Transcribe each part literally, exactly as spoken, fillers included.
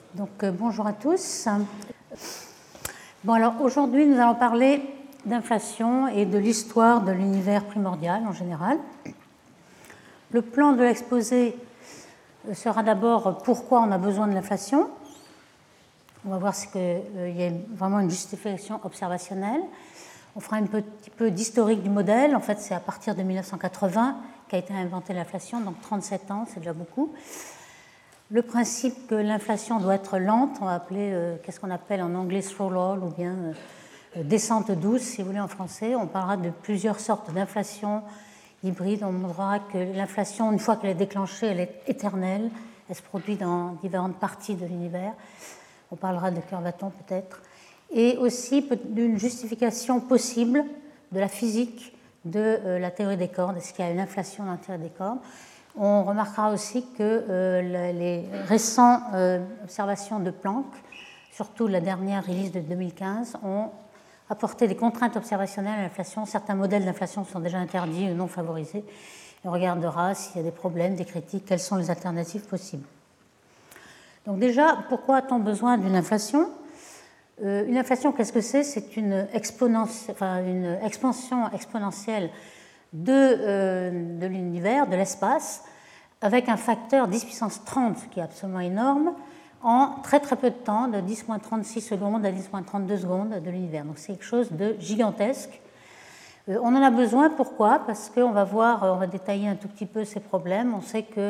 Donc, euh, bonjour à tous. Bon, alors aujourd'hui, nous allons parler d'inflation et de l'histoire de l'univers primordial en général. Le plan de l'exposé sera d'abord pourquoi on a besoin de l'inflation. On va voir s'il euh, y a vraiment une justification observationnelle. On fera un petit peu d'historique du modèle. En fait, c'est à partir de mille neuf cent quatre-vingts qu'a été inventée l'inflation, donc trente-sept ans, c'est déjà beaucoup. Le principe que l'inflation doit être lente, on va appeler, euh, qu'est-ce qu'on appelle en anglais slow roll ou bien euh, descente douce, si vous voulez en français. On parlera de plusieurs sortes d'inflation hybride. On montrera que l'inflation, une fois qu'elle est déclenchée, elle est éternelle. Elle se produit dans différentes parties de l'univers. On parlera de curvaton peut-être. Et aussi d'une justification possible de la physique de euh, la théorie des cordes. Est-ce qu'il y a une inflation dans la théorie des cordes? On remarquera aussi que euh, les récentes euh, observations de Planck, surtout la dernière release de deux mille quinze, ont apporté des contraintes observationnelles à l'inflation. Certains modèles d'inflation sont déjà interdits ou non favorisés. Et on regardera s'il y a des problèmes, des critiques, quelles sont les alternatives possibles. Donc déjà, pourquoi a-t-on besoin d'une inflation? euh, Une inflation, qu'est-ce que c'est? C'est une, enfin, une expansion exponentielle de, euh, de l'univers, de l'espace, avec un facteur dix puissance trente, qui est absolument énorme, en très très peu de temps, de dix moins trente-six secondes à dix moins trente-deux secondes de l'univers. Donc c'est quelque chose de gigantesque. Euh, on en a besoin, pourquoi? Parce qu'on va voir, on va détailler un tout petit peu ces problèmes. On sait que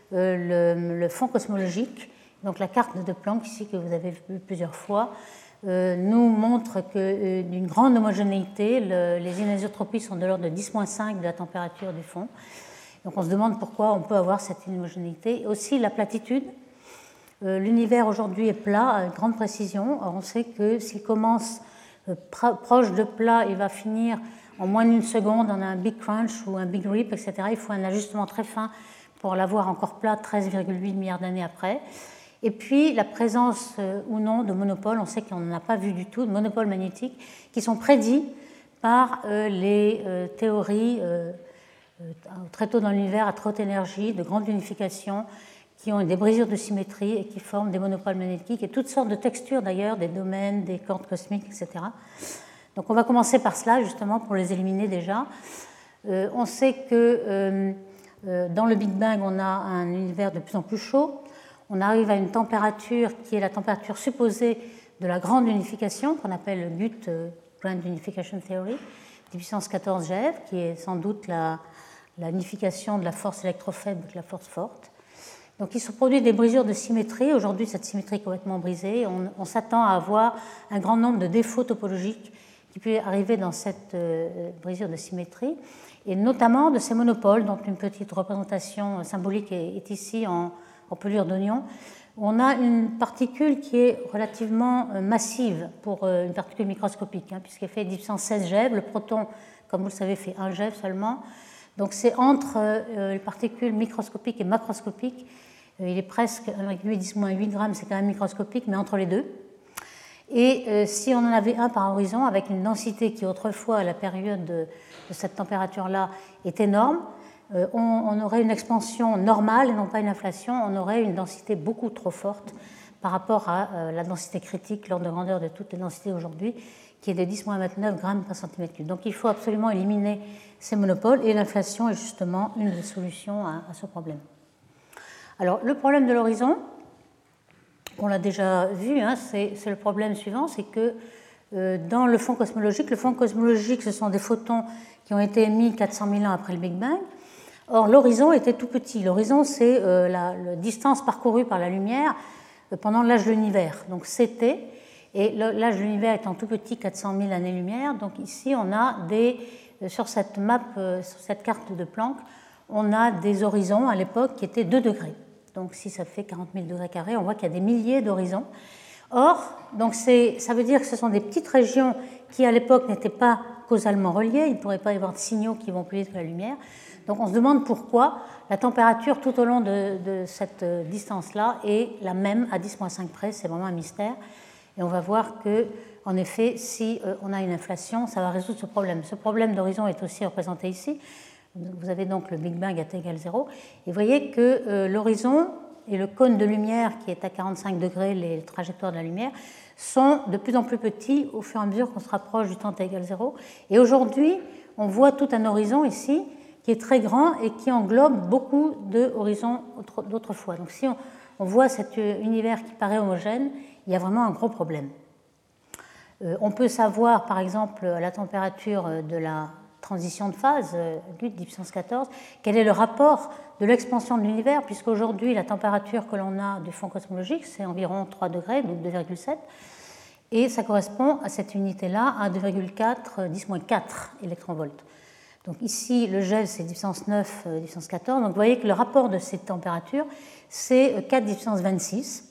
euh, le, le fond cosmologique, donc la carte de Planck ici que vous avez vue plusieurs fois, euh, nous montre que euh, d'une grande homogénéité, le, les anisotropies sont de l'ordre de dix moins cinq de la température du fond. Donc on se demande pourquoi on peut avoir cette homogénéité. Aussi la platitude. Euh, l'univers aujourd'hui est plat à grande précision. Or, on sait que s'il commence euh, proche de plat, il va finir en moins d'une seconde. On a un big crunch ou un big rip, et cetera. Il faut un ajustement très fin pour l'avoir encore plat treize virgule huit milliards d'années après. Et puis la présence euh, ou non de monopoles, on sait qu'on n'en a pas vu du tout, de monopoles magnétiques qui sont prédits par euh, les euh, théories euh, très tôt dans l'univers à très haute énergie, de grande unification, qui ont des brisures de symétrie et qui forment des monopoles magnétiques et toutes sortes de textures d'ailleurs, des domaines, des cordes cosmiques, et cetera. Donc on va commencer par cela justement pour les éliminer déjà. Euh, on sait que euh, euh, dans le Big Bang, on a un univers de plus en plus chaud. On arrive à une température qui est la température supposée de la grande unification, qu'on appelle le G U T, euh, Grand Unification Theory, dix puissance quatorze G eV, qui est sans doute la la unification de la force électrofaible avec la force forte. Donc il se produit des brisures de symétrie. Aujourd'hui, cette symétrie est complètement brisée. On, on s'attend à avoir un grand nombre de défauts topologiques qui peuvent arriver dans cette euh, brisure de symétrie, et notamment de ces monopoles, dont une petite représentation symbolique est, est ici en, en pelure d'oignon. On a une particule qui est relativement euh, massive pour euh, une particule microscopique, hein, puisqu'elle fait dix puissance seize G eV. Le proton, comme vous le savez, fait un G eV seulement. Donc c'est entre euh, les particules microscopiques et macroscopiques. Euh, il est presque un virgule huit, dix moins huit grammes, c'est quand même microscopique, mais entre les deux. Et euh, si on en avait un par horizon, avec une densité qui autrefois, à la période de, de cette température-là, est énorme, euh, on, on aurait une expansion normale et non pas une inflation. On aurait une densité beaucoup trop forte par rapport à euh, la densité critique, l'ordre de grandeur de toutes les densités aujourd'hui, qui est de dix moins vingt-neuf grammes par centimètre cube. Donc il faut absolument éliminer ces monopoles, et l'inflation est justement une des solutions à, à ce problème. Alors le problème de l'horizon, on l'a déjà vu, hein, c'est, c'est le problème suivant, c'est que euh, dans le fond cosmologique, le fond cosmologique, ce sont des photons qui ont été émis quatre cent mille ans après le Big Bang. Or l'horizon était tout petit. L'horizon, c'est euh, la, la distance parcourue par la lumière euh, pendant l'âge de l'univers, donc C T. Et l'âge de l'univers étant tout petit, quatre cent mille années-lumière, donc ici on a des, sur cette map, sur cette carte de Planck, on a des horizons à l'époque qui étaient deux degrés. Donc si ça fait quarante mille degrés carrés, on voit qu'il y a des milliers d'horizons. Or, donc c'est, ça veut dire que ce sont des petites régions qui à l'époque n'étaient pas causalement reliées, il ne pourrait pas y avoir de signaux qui vont plus vite que la lumière. Donc on se demande pourquoi la température tout au long de, de cette distance-là est la même à dix moins cinq près, c'est vraiment un mystère. Et on va voir que, en effet, si on a une inflation, ça va résoudre ce problème. Ce problème d'horizon est aussi représenté ici. Vous avez donc le Big Bang à t égale zéro. Et vous voyez que euh, l'horizon et le cône de lumière qui est à quarante-cinq degrés, les trajectoires de la lumière, sont de plus en plus petits au fur et à mesure qu'on se rapproche du temps t égale zéro. Et aujourd'hui, on voit tout un horizon ici qui est très grand et qui englobe beaucoup d'horizons d'autrefois. Donc si on, on voit cet univers qui paraît homogène, il y a vraiment un gros problème. Euh, on peut savoir, par exemple, à la température de la transition de phase, euh, dix puissance quatorze, quel est le rapport de l'expansion de l'univers, puisqu'aujourd'hui, la température que l'on a du fond cosmologique, c'est environ trois degrés, donc deux virgule sept, et ça correspond à cette unité-là à deux virgule quatre, dix moins quatre électronvolts. Donc ici, le gel, c'est dix puissance neuf, dix puissance quatorze. Donc vous voyez que le rapport de ces températures, c'est quatre dix puissance vingt-six.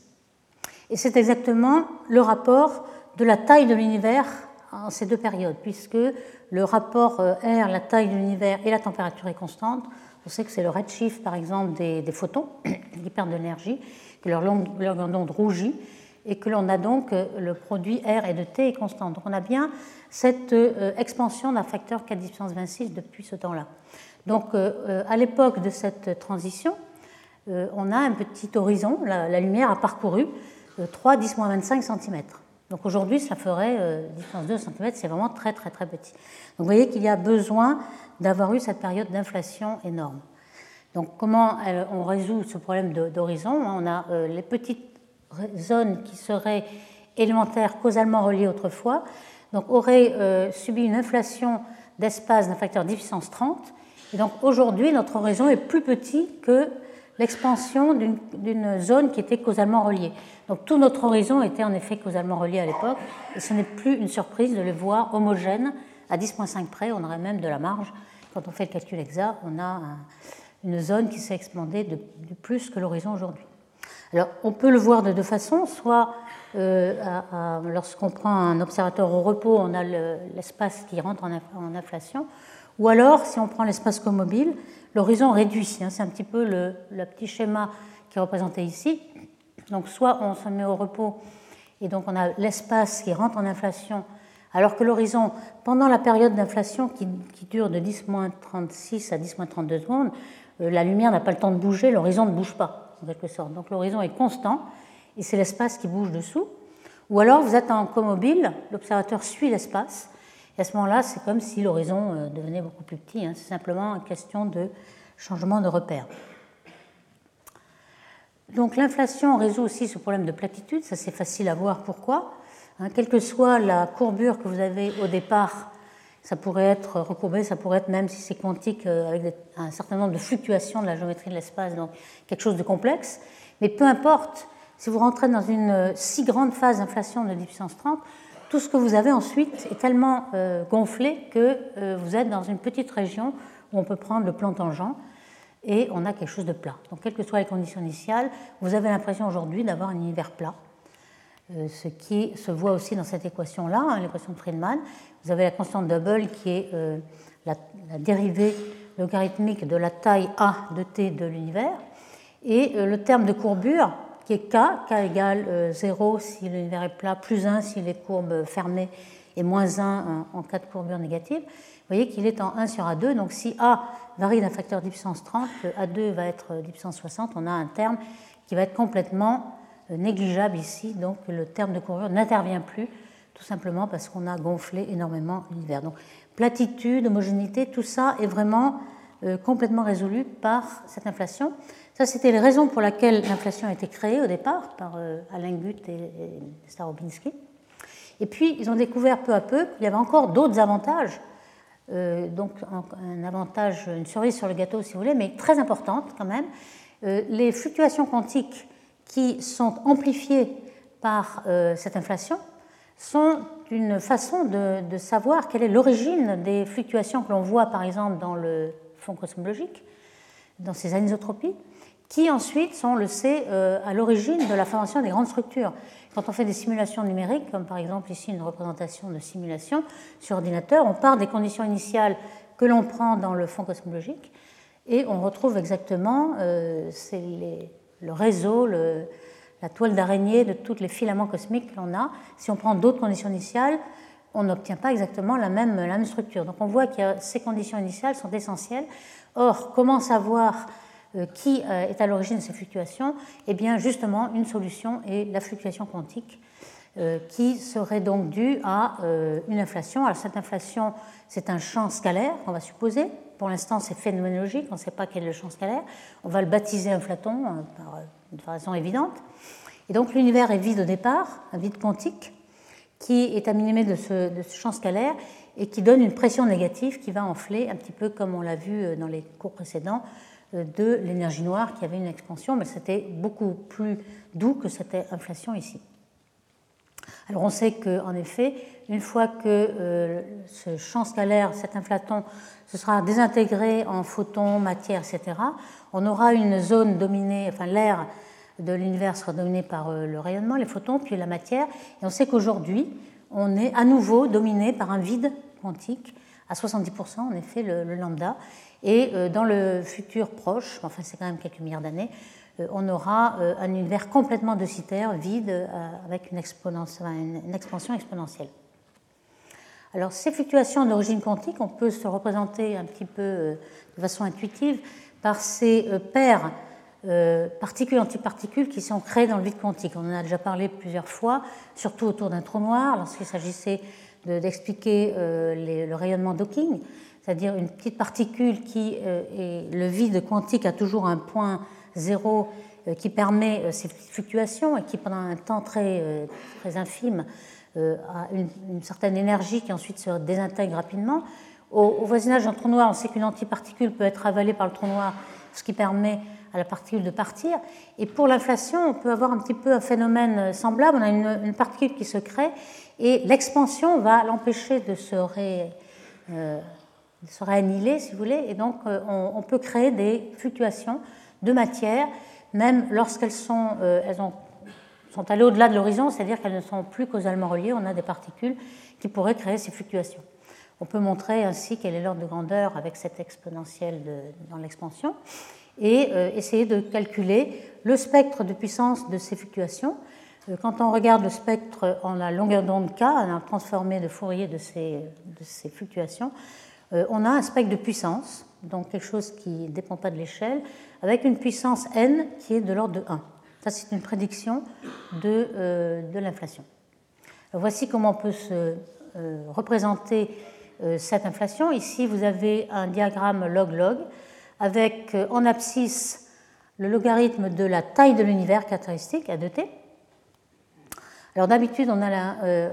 Et c'est exactement le rapport de la taille de l'univers en ces deux périodes, puisque le rapport R, la taille de l'univers et la température est constante. On sait que c'est le redshift, par exemple, des, des photons qui perdent de l'énergie, que leur longueur d'onde rougit, et que l'on a donc le produit R et de T est constant. Donc on a bien cette euh, expansion d'un facteur quatre dix puissance vingt-six depuis ce temps-là. Donc euh, à l'époque de cette transition, euh, on a un petit horizon, la, la lumière a parcouru euh, trois dix moins vingt-cinq centimètres. Donc aujourd'hui, ça ferait euh, dix puissance deux centimètres, c'est vraiment très très très petit. Donc vous voyez qu'il y a besoin d'avoir eu cette période d'inflation énorme. Donc comment euh, on résout ce problème d'horizon? On a euh, les petites zones qui seraient élémentaires causalement reliées autrefois, donc auraient euh, subi une inflation d'espace d'un facteur dix puissance trente. Et donc aujourd'hui, notre horizon est plus petit que l'expansion d'une zone qui était causalement reliée. Donc tout notre horizon était en effet causalement relié à l'époque, et ce n'est plus une surprise de les voir homogènes à dix moins cinq près. On aurait même de la marge. Quand on fait le calcul exact, on a un, une zone qui s'est expandée de, de plus que l'horizon aujourd'hui. Alors, on peut le voir de deux façons, soit euh, lorsqu'on prend un observateur au repos, on a l'espace le, qui rentre en, en inflation, ou alors, si on prend l'espace comobile, l'horizon réduit. Hein, c'est un petit peu le, le petit schéma qui est représenté ici. Donc, soit on se met au repos, et donc on a l'espace qui rentre en inflation, alors que l'horizon, pendant la période d'inflation qui, qui dure de dix moins trente-six à dix moins trente-deux secondes, euh, la lumière n'a pas le temps de bouger, l'horizon ne bouge pas. En quelque sorte. Donc l'horizon est constant et c'est l'espace qui bouge dessous. Ou alors vous êtes en comobile, l'observateur suit l'espace et à ce moment-là, c'est comme si l'horizon devenait beaucoup plus petit. Hein. C'est simplement une question de changement de repère. Donc l'inflation résout aussi ce problème de platitude, ça c'est facile à voir pourquoi. Hein, quelle que soit la courbure que vous avez au départ, ça pourrait être recourbé, ça pourrait être, même si c'est quantique, avec un certain nombre de fluctuations de la géométrie de l'espace, donc quelque chose de complexe. Mais peu importe, si vous rentrez dans une si grande phase d'inflation de dix puissance trente, tout ce que vous avez ensuite est tellement euh, gonflé que euh, vous êtes dans une petite région où on peut prendre le plan tangent et on a quelque chose de plat. Donc, quelles que soient les conditions initiales, vous avez l'impression aujourd'hui d'avoir un univers plat. Ce qui se voit aussi dans cette équation-là, hein, l'équation de Friedmann. Vous avez la constante d'Hubble qui est euh, la, la dérivée logarithmique de la taille A de T de l'univers, et euh, le terme de courbure qui est K, K égale euh, zéro si l'univers est plat, plus un si les courbes fermées, et moins un en, en cas de courbure négative. Vous voyez qu'il est en un sur A deux, donc si A varie d'un facteur dix puissance trente, A deux va être dix puissance soixante, on a un terme qui va être complètement négligeable ici, donc le terme de courbure n'intervient plus, tout simplement parce qu'on a gonflé énormément l'univers. Donc platitude, homogénéité, tout ça est vraiment euh, complètement résolu par cette inflation. Ça, c'était les raisons pour lesquelles l'inflation a été créée au départ par euh, Alain Guth et, et Starobinsky. Et puis, ils ont découvert peu à peu qu'il y avait encore d'autres avantages, euh, donc un, un avantage, une cerise sur le gâteau si vous voulez, mais très importante quand même. Euh, les fluctuations quantiques qui sont amplifiées par euh, cette inflation sont une façon de, de savoir quelle est l'origine des fluctuations que l'on voit par exemple dans le fond cosmologique, dans ces anisotropies, qui ensuite sont, on le sait, euh, à l'origine de la formation des grandes structures. Quand on fait des simulations numériques, comme par exemple ici une représentation de simulation sur ordinateur, on part des conditions initiales que l'on prend dans le fond cosmologique et on retrouve exactement euh, c'est les le réseau, le, la toile d'araignée de tous les filaments cosmiques que l'on a. Si on prend d'autres conditions initiales, on n'obtient pas exactement la même, la même structure. Donc on voit que ces conditions initiales sont essentielles. Or, comment savoir qui est à l'origine de ces fluctuations? Eh bien, justement, une solution est la fluctuation quantique, qui serait donc due à une inflation. Alors, cette inflation, c'est un champ scalaire qu'on va supposer. Pour l'instant, c'est phénoménologique, on ne sait pas quel est le champ scalaire. On va le baptiser inflaton par, de façon évidente. Et donc, l'univers est vide au départ, un vide quantique, qui est animé de ce, de ce champ scalaire et qui donne une pression négative qui va enfler, un petit peu comme on l'a vu dans les cours précédents, de l'énergie noire qui avait une expansion, mais c'était beaucoup plus doux que cette inflation ici. Alors on sait qu'en effet, une fois que euh, ce champ scalaire, cet inflaton, se sera désintégré en photons, matière, et cetera, on aura une zone dominée, enfin l'air de l'univers sera dominé par euh, le rayonnement, les photons, puis la matière, et on sait qu'aujourd'hui, on est à nouveau dominé par un vide quantique, à soixante-dix pour cent en effet, le, le lambda, et euh, dans le futur proche, enfin c'est quand même quelques milliards d'années, euh, on aura euh, un univers complètement densitaire, vide, euh, avec une, une, une expansion exponentielle. Alors ces fluctuations d'origine quantique, on peut se représenter un petit peu euh, de façon intuitive par ces euh, paires euh, particules-antiparticules qui sont créées dans le vide quantique. On en a déjà parlé plusieurs fois, surtout autour d'un trou noir, lorsqu'il s'agissait de, d'expliquer euh, les, le rayonnement d'Hawking, c'est-à-dire une petite particule qui euh, est le vide quantique a toujours un point zéro euh, qui permet euh, ces fluctuations et qui pendant un temps très, euh, très infime euh, a une, une certaine énergie qui ensuite se désintègre rapidement. Au, au voisinage d'un trou noir, on sait qu'une antiparticule peut être avalée par le trou noir, ce qui permet à la particule de partir. Et pour l'inflation, on peut avoir un petit peu un phénomène semblable. On a une, une particule qui se crée et l'expansion va l'empêcher de se ré, euh, se réannihiler, si vous voulez, et donc on, on peut créer des fluctuations de matière, même lorsqu'elles sont, euh, elles ont, sont allées au-delà de l'horizon, c'est-à-dire qu'elles ne sont plus causalement reliées, on a des particules qui pourraient créer ces fluctuations. On peut montrer ainsi quel est l'ordre de grandeur avec cette exponentielle de, dans l'expansion, et euh, essayer de calculer le spectre de puissance de ces fluctuations. Euh, quand on regarde le spectre en la longueur d'onde K, un transformé de Fourier de ces, de ces fluctuations, on a un spectre de puissance, donc quelque chose qui ne dépend pas de l'échelle, avec une puissance n qui est de l'ordre de un. Ça, c'est une prédiction de, euh, de l'inflation. Voici comment on peut se euh, représenter euh, cette inflation. Ici, vous avez un diagramme log-log avec euh, en abscisse le logarithme de la taille de l'univers caractéristique, A deux T. Alors d'habitude, on a la... Euh,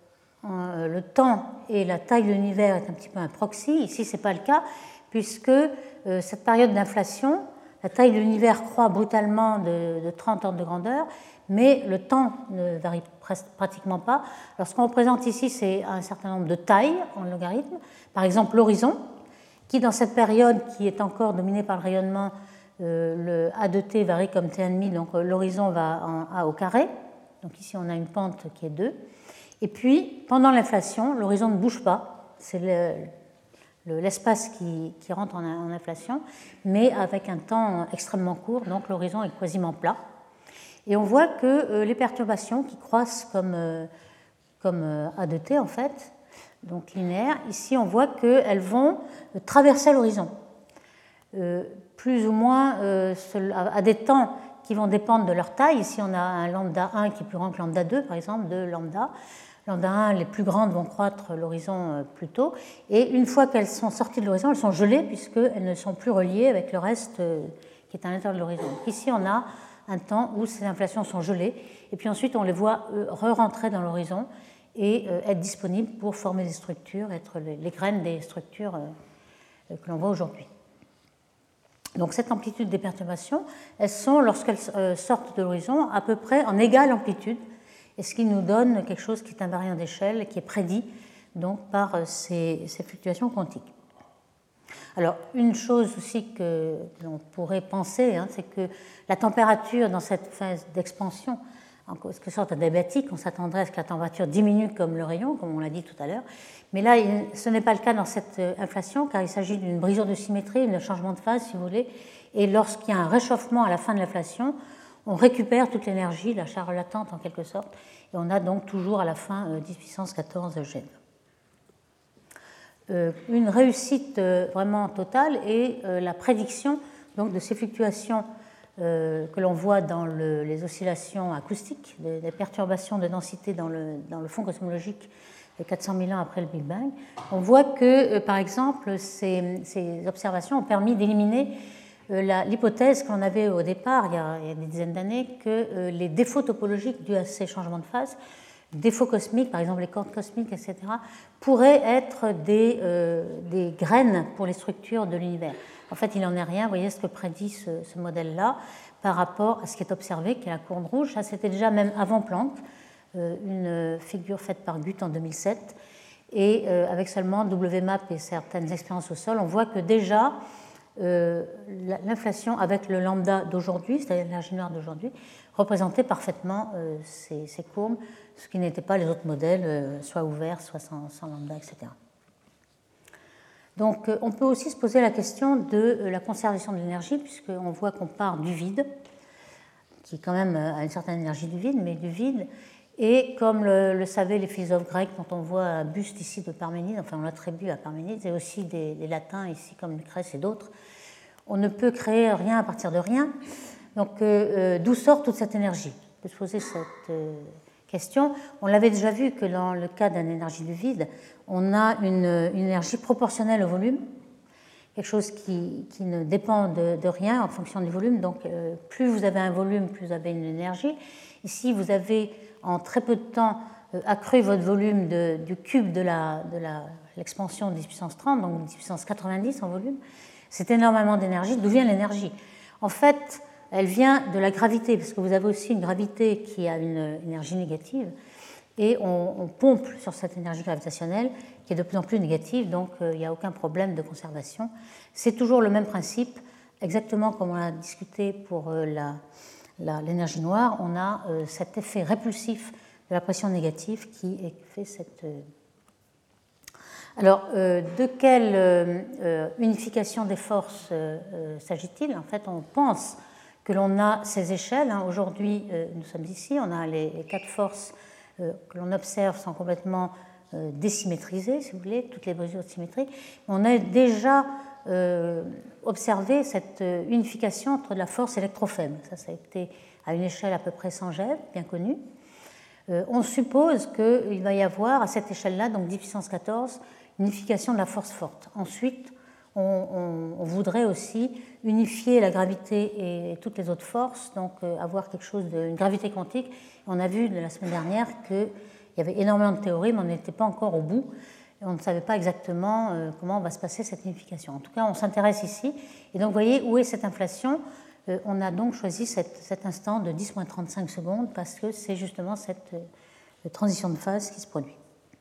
le temps et la taille de l'univers est un petit peu un proxy. Ici, ce n'est pas le cas, puisque euh, cette période d'inflation, la taille de l'univers croît brutalement de, de trente ordres de grandeur, mais le temps ne varie pratiquement pas. Alors, ce qu'on représente ici, c'est un certain nombre de tailles en logarithme. Par exemple, l'horizon, qui dans cette période qui est encore dominée par le rayonnement, euh, le A deux T varie comme T un virgule cinq, donc euh, l'horizon va en A au carré. Donc ici, on a une pente qui est deux. Et puis, pendant l'inflation, l'horizon ne bouge pas, c'est le, le, l'espace qui, qui rentre en, en inflation, mais avec un temps extrêmement court, donc l'horizon est quasiment plat. Et on voit que euh, les perturbations qui croissent comme, euh, comme euh, A deux T, en fait, donc linéaires, ici on voit qu'elles vont euh, traverser l'horizon, euh, plus ou moins euh, à, à des temps qui vont dépendre de leur taille. Ici on a un lambda un qui est plus grand que lambda deux, par exemple, deux lambda. Lambda un, les plus grandes vont croître l'horizon plus tôt, et une fois qu'elles sont sorties de l'horizon, elles sont gelées puisqu'elles ne sont plus reliées avec le reste qui est à l'intérieur de l'horizon. Donc ici, on a un temps où ces inflations sont gelées, et puis ensuite, on les voit re-rentrer dans l'horizon et être disponibles pour former des structures, être les graines des structures que l'on voit aujourd'hui. Donc cette amplitude des perturbations, elles sont, lorsqu'elles sortent de l'horizon, à peu près en égale amplitude, et ce qui nous donne quelque chose qui est invariant d'échelle et qui est prédit donc, par ces, ces fluctuations quantiques. Alors, une chose aussi que l'on pourrait penser, hein, c'est que la température dans cette phase d'expansion, en quelque sorte adiabatique, on s'attendrait à ce que la température diminue comme le rayon, comme on l'a dit tout à l'heure, mais là, ce n'est pas le cas dans cette inflation, car il s'agit d'une brisure de symétrie, d'un changement de phase, si vous voulez, et lorsqu'il y a un réchauffement à la fin de l'inflation, on récupère toute l'énergie, la charge latente en quelque sorte, et on a donc toujours à la fin euh, dix puissance quatorze gènes. Euh, une réussite euh, vraiment totale est euh, la prédiction donc de ces fluctuations euh, que l'on voit dans le, les oscillations acoustiques, des, des perturbations de densité dans le, dans le fond cosmologique de quatre cent mille ans après le Big Bang, on voit que, euh, par exemple, ces, ces observations ont permis d'éliminer euh, l'hypothèse qu'on avait au départ, il y a, il y a des dizaines d'années, que euh, les défauts topologiques dus à ces changements de phase, défauts cosmiques, par exemple les cordes cosmiques, et cetera, pourraient être des, euh, des graines pour les structures de l'univers. En fait, il n'en est rien. Vous voyez ce que prédit ce, ce modèle-là par rapport à ce qui est observé, qui est la courbe rouge. Ça, c'était déjà même avant Planck, euh, une figure faite par Guth en deux mille sept. Et euh, avec seulement W MAP et certaines expériences au sol, on voit que déjà, euh, l'inflation avec le lambda d'aujourd'hui, c'est-à-dire l'énergie noire d'aujourd'hui, représentait parfaitement euh, ces, ces courbes, ce qui n'était pas les autres modèles, euh, soit ouverts, soit sans, sans lambda, et cetera. Donc, on peut aussi se poser la question de la conservation de l'énergie, puisqu'on voit qu'on part du vide, qui quand même a une certaine énergie du vide, mais du vide. Et comme le, le savaient les philosophes grecs, dont on voit un buste ici de Parménide, enfin on l'attribue à Parménide, et aussi des, des latins ici comme Lucrèce et d'autres, on ne peut créer rien à partir de rien. Donc, euh, d'où sort toute cette énergie? On peut se poser cette euh, question. On l'avait déjà vu que dans le cas d'une énergie du vide, on a une, une énergie proportionnelle au volume, quelque chose qui, qui ne dépend de, de rien en fonction du volume. Donc, euh, plus vous avez un volume, plus vous avez une énergie. Ici, vous avez en très peu de temps euh, accru votre volume de, du cube de l'expansion de dix puissance trente, donc dix puissance quatre-vingt-dix en volume. C'est énormément d'énergie. D'où vient l'énergie? En fait, elle vient de la gravité, parce que vous avez aussi une gravité qui a une énergie négative. Et on, on pompe sur cette énergie gravitationnelle qui est de plus en plus négative, donc euh, il n'y a aucun problème de conservation. C'est toujours le même principe, exactement comme on a discuté pour euh, l'énergie noire, on a euh, cet effet répulsif de la pression négative qui fait cette... Euh... Alors, euh, de quelle euh, unification des forces euh, euh, s'agit-il? En fait, on pense que l'on a ces échelles. Hein. Aujourd'hui, euh, nous sommes ici, on a les, les quatre forces que l'on observe sont complètement désymétrisées, si vous voulez, toutes les mesures de symétrie. On a déjà euh, observé cette unification entre la force et l'électrofaible. Ça, ça a été à une échelle à peu près cent GeV, bien connue. Euh, on suppose qu'il va y avoir à cette échelle-là, donc dix puissance quatorze, une unification de la force forte. Ensuite, on, on, on voudrait aussi unifier la gravité et, et toutes les autres forces, donc euh, avoir quelque chose d'une gravité quantique. On a vu la semaine dernière qu'il y avait énormément de théories, mais on n'était pas encore au bout. Et on ne savait pas exactement euh, comment va se passer cette unification. En tout cas, on s'intéresse ici. Et donc, vous voyez, où est cette inflation? euh, On a donc choisi cette, cet instant de dix moins trente-cinq secondes parce que c'est justement cette euh, transition de phase qui se produit.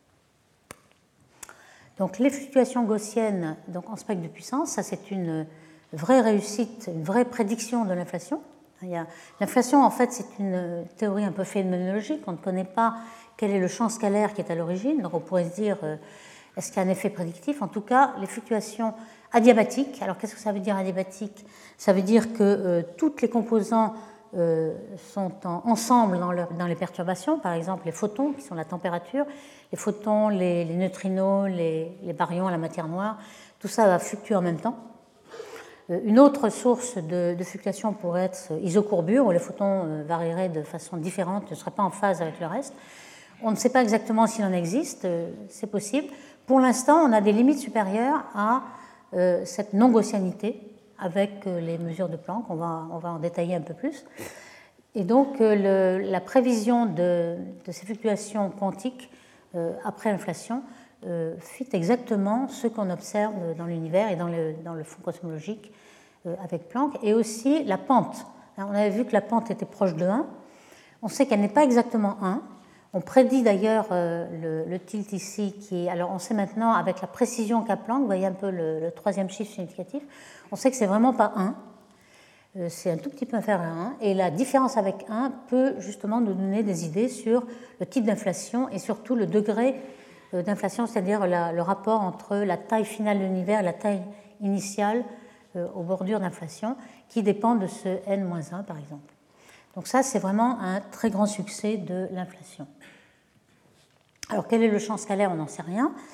Donc, les fluctuations gaussiennes donc, en spectre de puissance, ça c'est une vraie réussite, une vraie prédiction de l'inflation. L'inflation, en fait, c'est une théorie un peu phénoménologique. On ne connaît pas quel est le champ scalaire qui est à l'origine. Donc, on pourrait se dire, euh, est-ce qu'il y a un effet prédictif? En tout cas, les fluctuations adiabatiques. Alors, qu'est-ce que ça veut dire adiabatique? Ça veut dire que euh, toutes les composants euh, sont en, ensemble dans, leur, dans les perturbations. Par exemple, les photons, qui sont la température, les photons, les, les neutrinos, les, les baryons, la matière noire, tout ça va fluctuer en même temps. Une autre source de, de fluctuation pourrait être isocourbure, où les photons varieraient de façon différente, ne seraient pas en phase avec le reste. On ne sait pas exactement s'il en existe, c'est possible. Pour l'instant, on a des limites supérieures à euh, cette non-gaussianité avec les mesures de Planck. On va, on va en détailler un peu plus. Et donc, le, la prévision de, de ces fluctuations quantiques euh, après l'inflation Euh, fit exactement ce qu'on observe dans l'univers et dans le, dans le fond cosmologique euh, avec Planck, et aussi la pente. Alors, on avait vu que la pente était proche de un. On sait qu'elle n'est pas exactement un. On prédit d'ailleurs euh, le, le tilt ici, qui est, alors on sait maintenant avec la précision qu'a Planck, vous voyez un peu le, le troisième chiffre significatif, on sait que c'est vraiment pas un. Euh, c'est un tout petit peu inférieur à un, et la différence avec un peut justement nous donner des idées sur le type d'inflation et surtout le degré d'inflation, c'est-à-dire la, le rapport entre la taille finale de l'univers et la taille initiale euh, aux bordures d'inflation, qui dépend de ce n moins un, par exemple. Donc ça, c'est vraiment un très grand succès de l'inflation. Alors, quel est le champ scalaire? On n'en sait rien.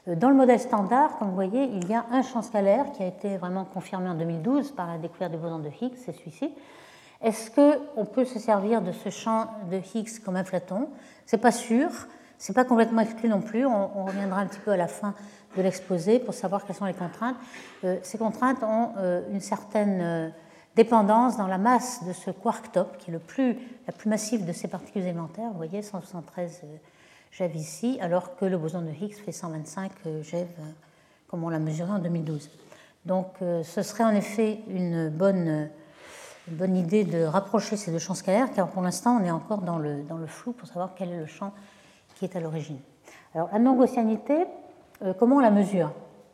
Dans le modèle standard, comme vous voyez, il y a un champ scalaire qui a été vraiment confirmé en deux mille douze par la découverte du boson de Higgs, c'est celui-ci. Est-ce qu'on peut se servir de ce champ de Higgs comme inflaton? Ce n'est pas sûr, ce n'est pas complètement exclu non plus. On, on reviendra un petit peu à la fin de l'exposé pour savoir quelles sont les contraintes. Euh, ces contraintes ont euh, une certaine euh, dépendance dans la masse de ce quark top, qui est le plus, la plus massive de ces particules élémentaires. Vous voyez, cent soixante-treize euh, GeV ici, alors que le boson de Higgs fait cent vingt-cinq GeV, euh, comme on l'a mesuré en deux mille douze. Donc, euh, ce serait en effet une bonne... Euh, Une bonne idée de rapprocher ces deux champs scalaires, car pour l'instant, on est encore dans le, dans le flou pour savoir quel est le champ qui est à l'origine. Alors, la non-gaussianité, euh, comment on la mesure?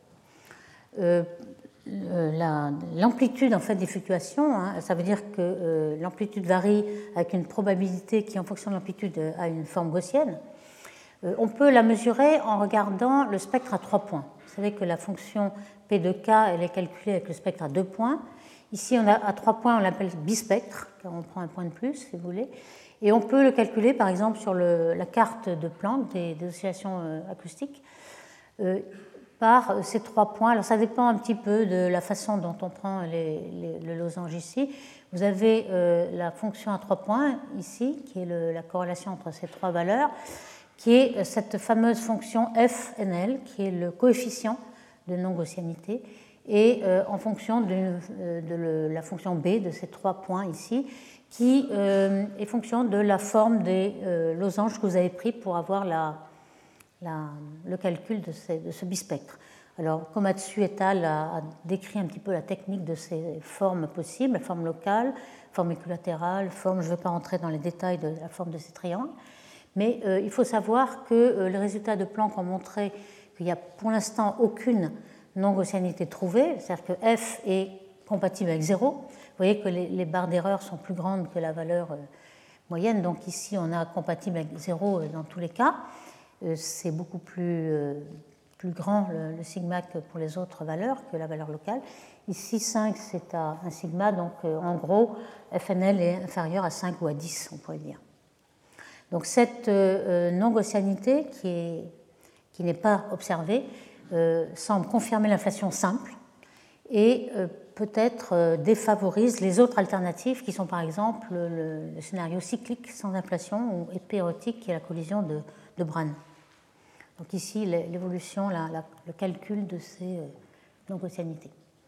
euh, L'amplitude en fait, des fluctuations, hein, ça veut dire que euh, l'amplitude varie avec une probabilité qui, en fonction de l'amplitude, a une forme gaussienne. Euh, on peut la mesurer en regardant le spectre à trois points. Vous savez que la fonction P de K, elle est calculée avec le spectre à deux points. Ici, on a à trois points, on l'appelle bispectre, car on prend un point de plus, si vous voulez. Et on peut le calculer, par exemple, sur le, la carte de Planck des, des oscillations euh, acoustiques, euh, par ces trois points. Alors, ça dépend un petit peu de la façon dont on prend les, les, le losange ici. Vous avez euh, la fonction à trois points, ici, qui est le, la corrélation entre ces trois valeurs, qui est cette fameuse fonction F N L, qui est le coefficient de non-gaussianité, et euh, en fonction de, euh, de le, la fonction B de ces trois points ici, qui euh, est fonction de la forme des euh, losanges que vous avez pris pour avoir la, la, le calcul de, ces, de ce bispectre. Alors, Komatsu et al. A, a décrit un petit peu la technique de ces formes possibles, la forme locale, forme équilatérale, forme, je ne vais pas rentrer dans les détails de la forme de ces triangles, mais euh, il faut savoir que euh, les résultats de Planck ont montré qu'il n'y a pour l'instant aucune non-gaussianité trouvée, c'est-à-dire que F est compatible avec zéro. Vous voyez que les, les barres d'erreur sont plus grandes que la valeur euh, moyenne, donc ici on a compatible avec zéro euh, dans tous les cas. Euh, c'est beaucoup plus, euh, plus grand le, le sigma que pour les autres valeurs, que la valeur locale. Ici cinq c'est à un sigma, donc euh, en gros F N L est inférieur à cinq ou à dix, on pourrait dire. Donc cette euh, non-gaussianité qui est, qui n'est pas observée Euh, semble confirmer l'inflation simple et euh, peut-être euh, défavorise les autres alternatives qui sont par exemple le, le scénario cyclique sans inflation ou épérotique qui est la collision de, de Brane. Donc ici l'évolution, la, la, le calcul de ces euh, non-gaussianités.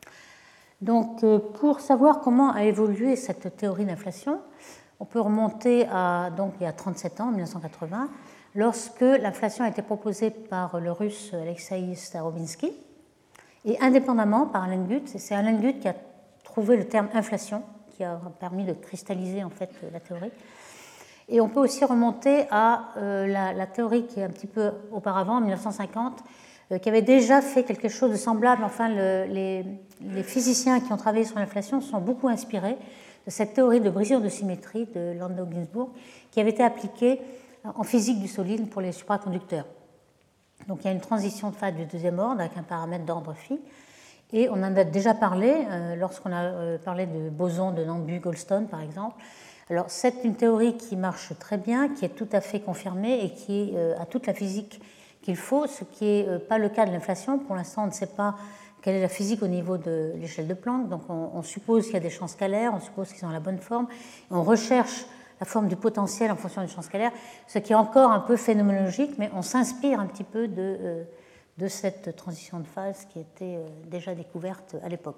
Donc euh, pour savoir comment a évolué cette théorie d'inflation, on peut remonter à donc il y a trente-sept ans, en mille neuf cent quatre-vingts, lorsque l'inflation a été proposée par le russe Alexei Starobinsky, et indépendamment par Alan Guth. C'est Alan Guth qui a trouvé le terme inflation, qui a permis de cristalliser en fait la théorie. Et on peut aussi remonter à euh, la, la théorie qui est un petit peu auparavant, en mille neuf cent cinquante, euh, qui avait déjà fait quelque chose de semblable. Enfin, le, les, les physiciens qui ont travaillé sur l'inflation sont beaucoup inspirés de cette théorie de brisure de symétrie de Landau-Ginzburg, qui avait été appliquée en physique du solide pour les supraconducteurs. Donc il y a une transition de phase du deuxième ordre avec un paramètre d'ordre phi. Et on en a déjà parlé euh, lorsqu'on a euh, parlé de boson de Nambu-Goldstone, par exemple. Alors c'est une théorie qui marche très bien, qui est tout à fait confirmée et qui euh, a toute la physique qu'il faut, ce qui n'est euh, pas le cas de l'inflation. Pour l'instant, on ne sait pas quelle est la physique au niveau de l'échelle de Planck. Donc on, on suppose qu'il y a des champs scalaires, on suppose qu'ils ont la bonne forme. On recherche la forme du potentiel en fonction du champ scalaire, ce qui est encore un peu phénoménologique, mais on s'inspire un petit peu de, euh, de cette transition de phase qui était euh, déjà découverte à l'époque.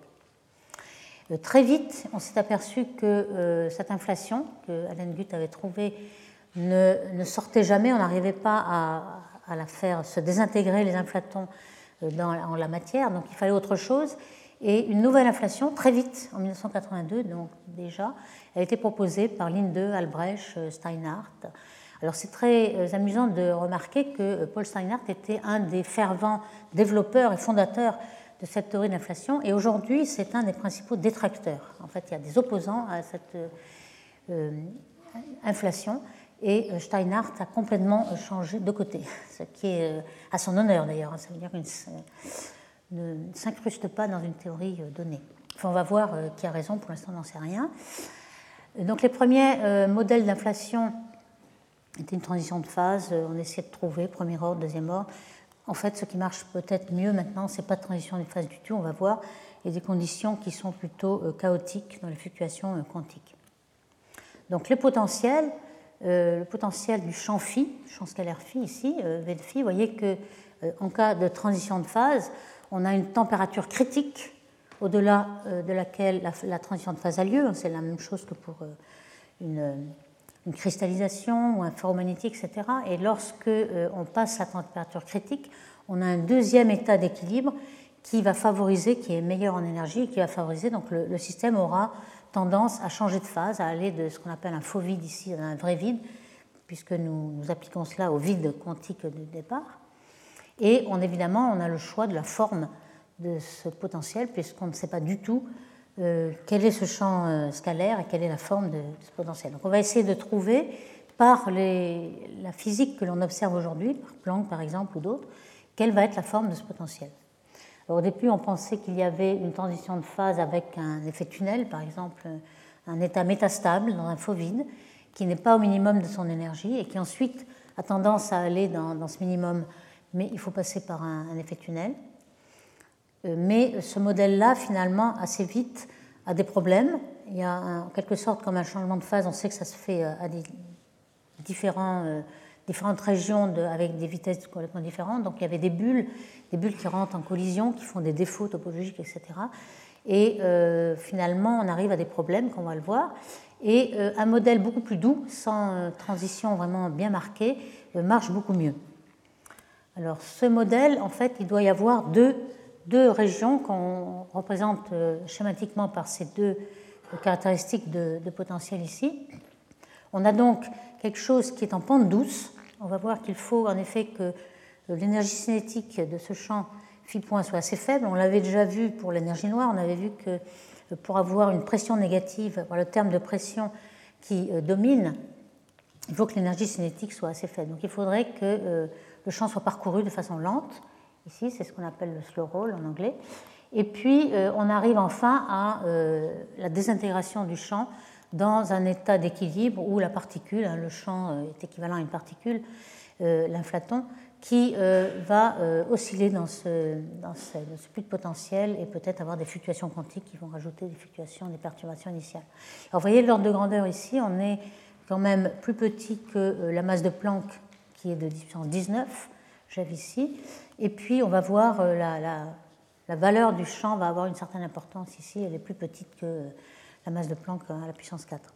Euh, très vite, on s'est aperçu que euh, cette inflation que Alan Guth avait trouvée ne, ne sortait jamais, on n'arrivait pas à, à la faire se désintégrer les inflatons dans en la matière, donc il fallait autre chose. Et une nouvelle inflation, très vite, en mille neuf cent quatre-vingt-deux, donc déjà, a été proposée par Linde, Albrecht, Steinhardt. Alors c'est très amusant de remarquer que Paul Steinhardt était un des fervents développeurs et fondateurs de cette théorie de l'inflation, et aujourd'hui c'est un des principaux détracteurs. En fait, il y a des opposants à cette euh, inflation, et Steinhardt a complètement changé de côté, ce qui est à son honneur d'ailleurs. Ça veut dire qu'il ne s'incruste pas dans une théorie donnée. Enfin, on va voir qui a raison, pour l'instant on n'en sait rien. Donc les premiers euh, modèles d'inflation étaient une transition de phase, on essayait de trouver premier ordre, deuxième ordre. en fait, ce qui marche peut-être mieux maintenant, ce n'est pas de transition de phase du tout, on va voir, et des conditions qui sont plutôt euh, chaotiques dans les fluctuations euh, quantiques. Donc les potentiels, euh, le potentiel du champ phi, champ scalaire phi ici, euh, V de phi, vous voyez qu'en euh, cas de transition de phase, on a une température critique au-delà euh, de laquelle la, la transition de phase a lieu. C'est la même chose que pour euh, une, une cristallisation ou un ferromagnétique, et cetera. Et lorsque euh, on passe la température critique, on a un deuxième état d'équilibre qui va favoriser, qui est meilleur en énergie, et qui va favoriser, donc le, le système aura tendance à changer de phase, à aller de ce qu'on appelle un faux vide ici à un vrai vide, puisque nous, nous appliquons cela au vide quantique de départ. Et on, évidemment, on a le choix de la forme de ce potentiel, puisqu'on ne sait pas du tout euh, quel est ce champ euh, scalaire et quelle est la forme de, de ce potentiel. Donc on va essayer de trouver, par les, la physique que l'on observe aujourd'hui, par Planck par exemple ou d'autres, quelle va être la forme de ce potentiel. Alors, au début, on pensait qu'il y avait une transition de phase avec un effet tunnel, par exemple un état métastable dans un faux vide, qui n'est pas au minimum de son énergie et qui ensuite a tendance à aller dans, dans ce minimum, mais il faut passer par un, un effet tunnel. Mais ce modèle-là, finalement, assez vite, a des problèmes. Il y a un, en quelque sorte comme un changement de phase, on sait que ça se fait à des différents, euh, différentes régions de, avec des vitesses complètement différentes. Donc il y avait des bulles, des bulles qui rentrent en collision, qui font des défauts topologiques, et cetera. Et euh, finalement, on arrive à des problèmes, qu'on va le voir. Et euh, un modèle beaucoup plus doux, sans euh, transition vraiment bien marquée, euh, marche beaucoup mieux. Alors ce modèle, en fait, il doit y avoir deux, deux régions qu'on représente euh, schématiquement par ces deux euh, caractéristiques de, de potentiel ici. On a donc quelque chose qui est en pente douce. On va voir qu'il faut en effet que l'énergie cinétique de ce champ phi point soit assez faible. On l'avait déjà vu pour l'énergie noire. On avait vu que pour avoir une pression négative, avoir le terme de pression qui domine, il faut que l'énergie cinétique soit assez faible. Donc il faudrait que le champ soit parcouru de façon lente. Ici, c'est ce qu'on appelle le slow roll en anglais. Et puis, on arrive enfin à la désintégration du champ dans un état d'équilibre où la particule, hein, le champ est équivalent à une particule, euh, l'inflaton, qui euh, va euh, osciller dans ce, dans, ce, dans ce puits de potentiel et peut-être avoir des fluctuations quantiques qui vont rajouter des fluctuations, des perturbations initiales. Alors, vous voyez l'ordre de grandeur ici, on est quand même plus petit que euh, la masse de Planck qui est de puissance dix-neuf, j'avais ici, et puis on va voir euh, la, la, la valeur du champ va avoir une certaine importance ici, elle est plus petite que euh, la masse de Planck à la puissance quatre.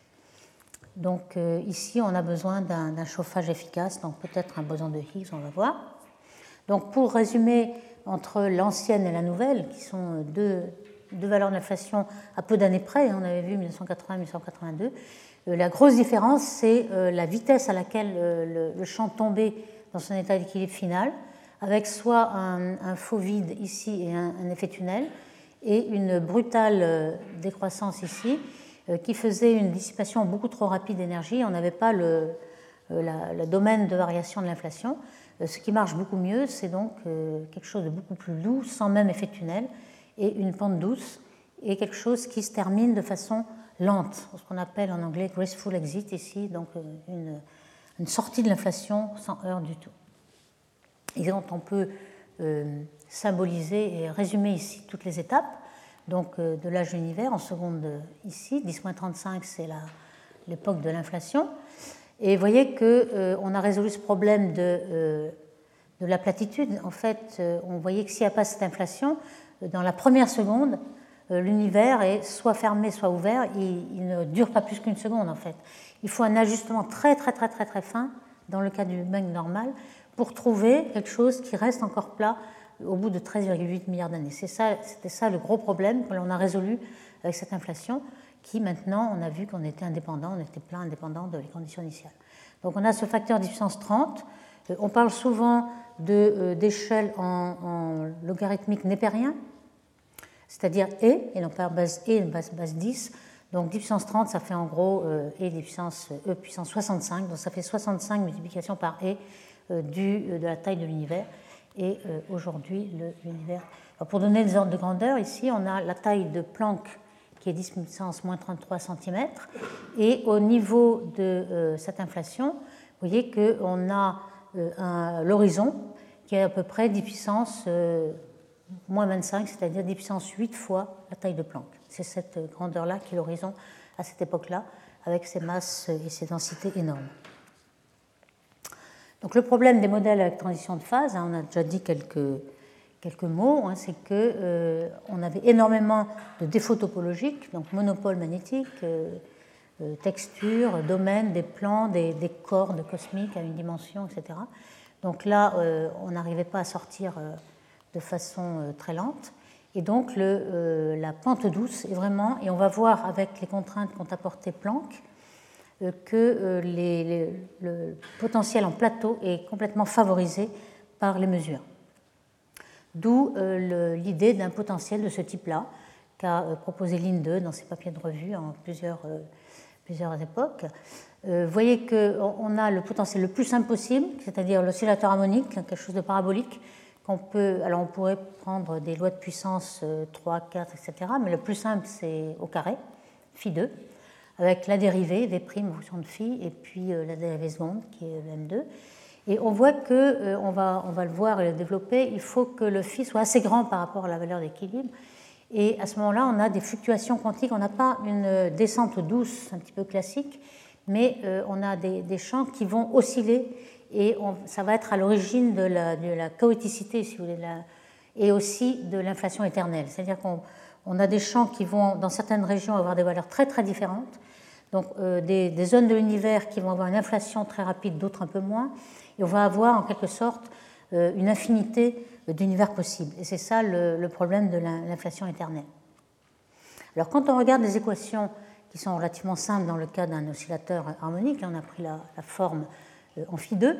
Donc euh, ici, on a besoin d'un, d'un chauffage efficace, donc peut-être un boson de Higgs, on va voir. Donc pour résumer, entre l'ancienne et la nouvelle, qui sont deux, deux valeurs d'inflation à peu d'années près, on avait vu mille neuf cent quatre-vingts mille neuf cent quatre-vingt-deux, euh, la grosse différence, c'est euh, la vitesse à laquelle euh, le, le champ tombait dans son état d'équilibre final, avec soit un, un faux vide ici et un, un effet tunnel, et une brutale décroissance ici qui faisait une dissipation beaucoup trop rapide d'énergie. On n'avait pas le, la, le domaine de variation de l'inflation. Ce qui marche beaucoup mieux, c'est donc quelque chose de beaucoup plus doux, sans même effet tunnel, et une pente douce, et quelque chose qui se termine de façon lente, ce qu'on appelle en anglais graceful exit ici, donc une, une sortie de l'inflation sans heurts du tout. Et donc on peut euh, symboliser et résumer ici toutes les étapes. Donc euh, de l'âge de l'univers en seconde ici, dix moins trente-cinq, c'est la, l'époque de l'inflation. Et vous voyez qu'on euh, a résolu ce problème de, euh, de la platitude. En fait, euh, on voyait que s'il n'y a pas cette inflation, euh, dans la première seconde, euh, l'univers est soit fermé, soit ouvert. Il, il ne dure pas plus qu'une seconde, en fait. Il faut un ajustement très, très, très, très, très fin, dans le cas du Big Bang normal, pour trouver quelque chose qui reste encore plat au bout de treize virgule huit milliards d'années. C'est ça, c'était ça le gros problème que l'on a résolu avec cette inflation, qui maintenant, on a vu qu'on était indépendant, on était plein indépendant de les conditions initiales. Donc on a ce facteur dix puissance trente. On parle souvent de, d'échelle en, en logarithmique népérien, c'est-à-dire E, et non pas base E, base, base dix. Donc dix puissance trente, ça fait en gros E, dix puissance, E puissance soixante-cinq, donc ça fait soixante-cinq multiplications par E du, de la taille de l'univers. Et euh, aujourd'hui, le, l'univers. Alors, pour donner des ordres de grandeur, ici, on a la taille de Planck qui est dix puissance moins trente-trois centimètres. Et au niveau de euh, cette inflation, vous voyez qu'on a euh, un, l'horizon qui est à peu près dix puissance euh, moins vingt-cinq, c'est-à-dire dix puissance huit fois la taille de Planck. C'est cette grandeur-là qui est l'horizon à cette époque-là, avec ces masses et ces densités énormes. Donc le problème des modèles avec transition de phase, hein, on a déjà dit quelques, quelques mots, hein, c'est qu'on euh, avait énormément de défauts topologiques, donc monopole magnétique, euh, euh, texture, domaine, des plans, des, des cordes cosmiques à une dimension, et cetera. Donc là, euh, on n'arrivait pas à sortir euh, de façon euh, très lente. Et donc le, euh, la pente douce est vraiment, et on va voir avec les contraintes qu'ont apporté Planck, euh, que euh, les, les, le potentiel en plateau est complètement favorisé par les mesures. D'où euh, l'idée d'un potentiel de ce type-là, qu'a euh, proposé Linde dans ses papiers de revue en plusieurs, euh, plusieurs époques. Euh, vous voyez qu'on a le potentiel le plus simple possible, c'est-à-dire l'oscillateur harmonique, quelque chose de parabolique, qu'on peut, alors on pourrait prendre des lois de puissance euh, trois, quatre, et cetera, mais le plus simple c'est au carré, phi deux, avec la dérivée, V' en fonction de phi, et puis euh, la dérivée seconde qui est M deux. Et on voit que, euh, on, va, on va le voir et le développer, il faut que le phi soit assez grand par rapport à la valeur d'équilibre. Et à ce moment-là, on a des fluctuations quantiques, on n'a pas une descente douce un petit peu classique, mais euh, on a des, des champs qui vont osciller et on, ça va être à l'origine de la, de la chaoticité, si vous voulez, la, et aussi de l'inflation éternelle. C'est-à-dire qu'on on a des champs qui vont, dans certaines régions, avoir des valeurs très très différentes, donc euh, des, des zones de l'univers qui vont avoir une inflation très rapide, d'autres un peu moins, et on va avoir en quelque sorte euh, une infinité d'univers possibles. Et c'est ça le, le problème de l'inflation éternelle. Alors quand on regarde les équations qui sont relativement simples dans le cas d'un oscillateur harmonique, là on a pris la, la forme en phi deux.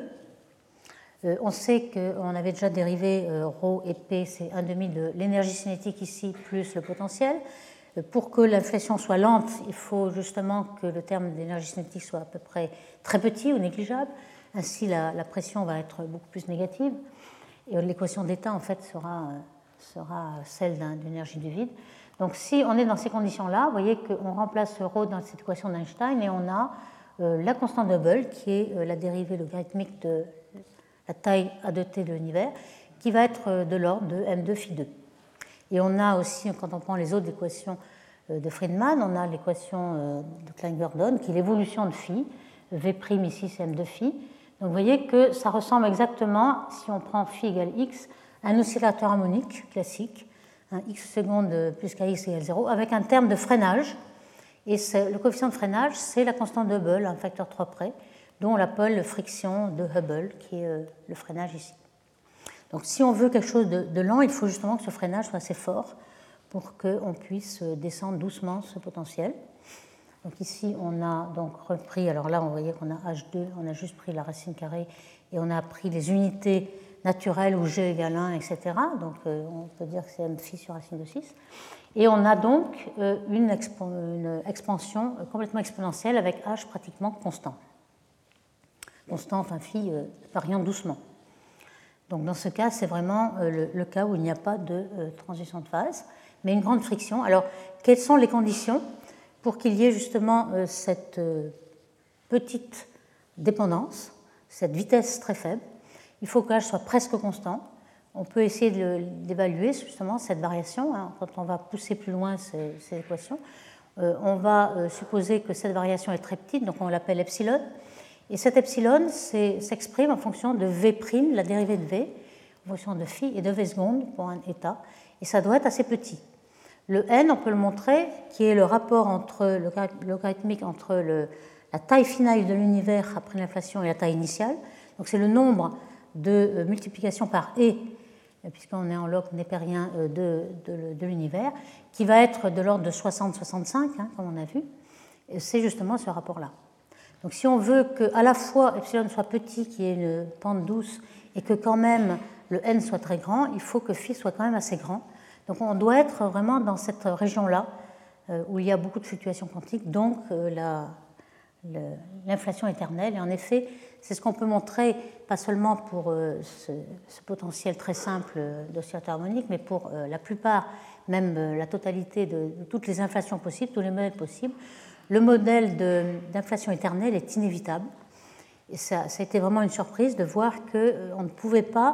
Euh, on sait qu'on avait déjà dérivé euh, ρ et P, c'est un demi de l'énergie cinétique ici, plus le potentiel. Euh, pour que l'inflation soit lente, il faut justement que le terme d'énergie cinétique soit à peu près très petit ou négligeable. Ainsi, la, la pression va être beaucoup plus négative. Et l'équation d'état, en fait, sera, sera celle d'une énergie du vide. Donc, si on est dans ces conditions-là, vous voyez qu'on remplace ρ dans cette équation d'Einstein et on a Euh, la constante Hubble, qui est euh, la dérivée logarithmique de la taille A deux T de l'univers, qui va être euh, de l'ordre de M deux phi deux. Et on a aussi, quand on prend les autres équations euh, de Friedman, on a l'équation euh, de Klein-Gordon, qui est l'évolution de phi, V' ici c'est M deux phi. Donc vous voyez que ça ressemble exactement, si on prend phi égale x, à un oscillateur harmonique classique, un x seconde plus kx égale zéro, avec un terme de freinage. Et le coefficient de freinage, c'est la constante de Hubble, un facteur trois près, dont on l'appelle friction de Hubble, qui est le freinage ici. Donc si on veut quelque chose de, de lent, il faut justement que ce freinage soit assez fort pour qu'on puisse descendre doucement ce potentiel. Donc ici, on a donc repris, alors là, on voyait qu'on a H deux, on a juste pris la racine carrée et on a pris les unités naturelles où G égale un, et cetera. Donc on peut dire que c'est M phi sur racine de six. Et on a donc une, expo une expansion complètement exponentielle avec H pratiquement constant. Constant, enfin phi euh, variant doucement. Donc dans ce cas, c'est vraiment euh, le, le cas où il n'y a pas de euh, transition de phase, mais une grande friction. Alors, quelles sont les conditions pour qu'il y ait justement euh, cette euh, petite dépendance, cette vitesse très faible? Il faut que H soit presque constant. On peut essayer d'évaluer justement cette variation, hein, quand on va pousser plus loin ces, ces équations. Euh, on va euh, supposer que cette variation est très petite, donc on l'appelle epsilon. Et cet epsilon s'exprime en fonction de V', la dérivée de V, en fonction de phi et de V seconde pour un état. Et ça doit être assez petit. Le n, on peut le montrer, qui est le rapport entre, le logarithmique entre le, la taille finale de l'univers après l'inflation et la taille initiale. Donc c'est le nombre de euh, multiplications par E, puisqu'on est en log népérien de, de, de l'univers, qui va être de l'ordre de soixante à soixante-cinq, hein, comme on a vu. C'est justement ce rapport-là. Donc si on veut qu'à la fois epsilon soit petit, qui est une pente douce, et que quand même le n soit très grand, il faut que phi soit quand même assez grand. Donc on doit être vraiment dans cette région-là, euh, où il y a beaucoup de fluctuations quantiques, donc euh, la, l'inflation éternelle. Et en effet, c'est ce qu'on peut montrer, pas seulement pour euh, ce, ce potentiel très simple d'oscillateur harmonique, mais pour euh, la plupart, même euh, la totalité de, de toutes les inflations possibles, tous les modèles possibles. Le modèle d'inflation éternelle est inévitable. Et ça, ça a été vraiment une surprise de voir qu'on euh, ne pouvait pas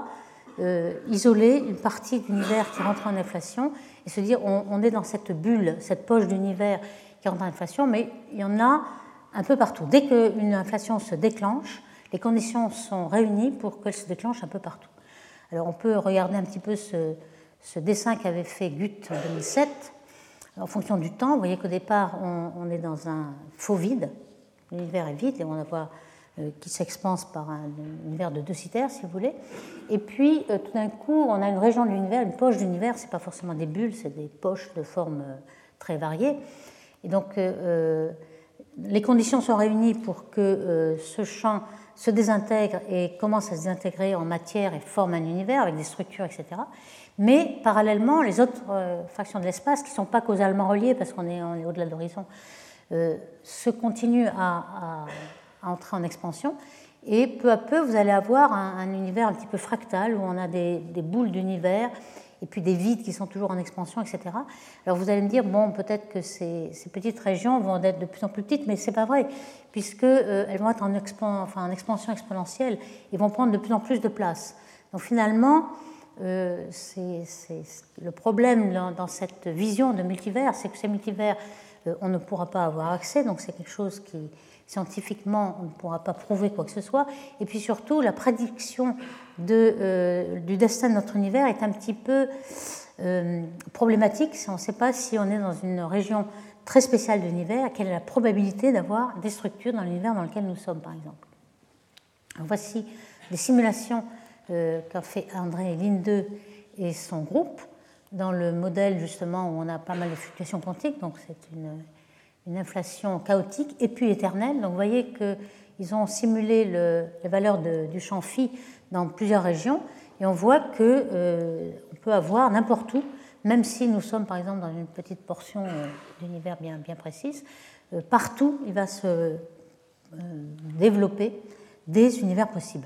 euh, isoler une partie d'univers qui rentre en inflation et se dire on, on est dans cette bulle, cette poche d'univers qui rentre en inflation, mais il y en a un peu partout. Dès qu'une inflation se déclenche, les conditions sont réunies pour qu'elle se déclenche un peu partout. Alors on peut regarder un petit peu ce, ce dessin qu'avait fait Guth en deux mille sept. En fonction du temps, vous voyez qu'au départ, on, on est dans un faux vide. L'univers est vide et on voit euh, qui s'expanse par un, un univers de deux cithères, si vous voulez. Et puis, euh, tout d'un coup, on a une région de l'univers, une poche d'univers. Ce n'est pas forcément des bulles, c'est des poches de formes euh, très variées. Et donc, euh, les conditions sont réunies pour que euh, ce champ se désintègre et commence à se désintégrer en matière et forme un univers avec des structures, et cetera. Mais parallèlement, les autres euh, fractions de l'espace, qui ne sont pas causalement reliées parce qu'on est, on est au-delà de l'horizon, euh, se continuent à, à, à entrer en expansion. Et peu à peu, vous allez avoir un, un univers un petit peu fractal où on a des, des boules d'univers et puis des vides qui sont toujours en expansion, et cetera. Alors vous allez me dire, bon, peut-être que ces, ces petites régions vont être de plus en plus petites, mais ce n'est pas vrai, puisqu'elles euh, vont être en, expan, enfin, en expansion exponentielle et vont prendre de plus en plus de place. Donc finalement, euh, c'est, c'est, le problème dans, dans cette vision de multivers, c'est que ces multivers, euh, on ne pourra pas avoir accès, donc c'est quelque chose qui, scientifiquement, on ne pourra pas prouver quoi que ce soit. Et puis surtout, la prédiction de, euh, du destin de notre univers est un petit peu euh, problématique. On ne sait pas si on est dans une région très spéciale de l'univers, quelle est la probabilité d'avoir des structures dans l'univers dans lequel nous sommes, par exemple. Alors, voici des simulations euh, qu'a fait André Linde et son groupe dans le modèle justement où on a pas mal de fluctuations quantiques, donc c'est une... une inflation chaotique et puis éternelle. Donc vous voyez qu'ils ont simulé le, les valeurs de, du champ phi dans plusieurs régions et on voit qu'on euh, peut avoir n'importe où, même si nous sommes par exemple dans une petite portion euh, d'univers bien, bien précise, euh, partout il va se euh, développer des univers possibles.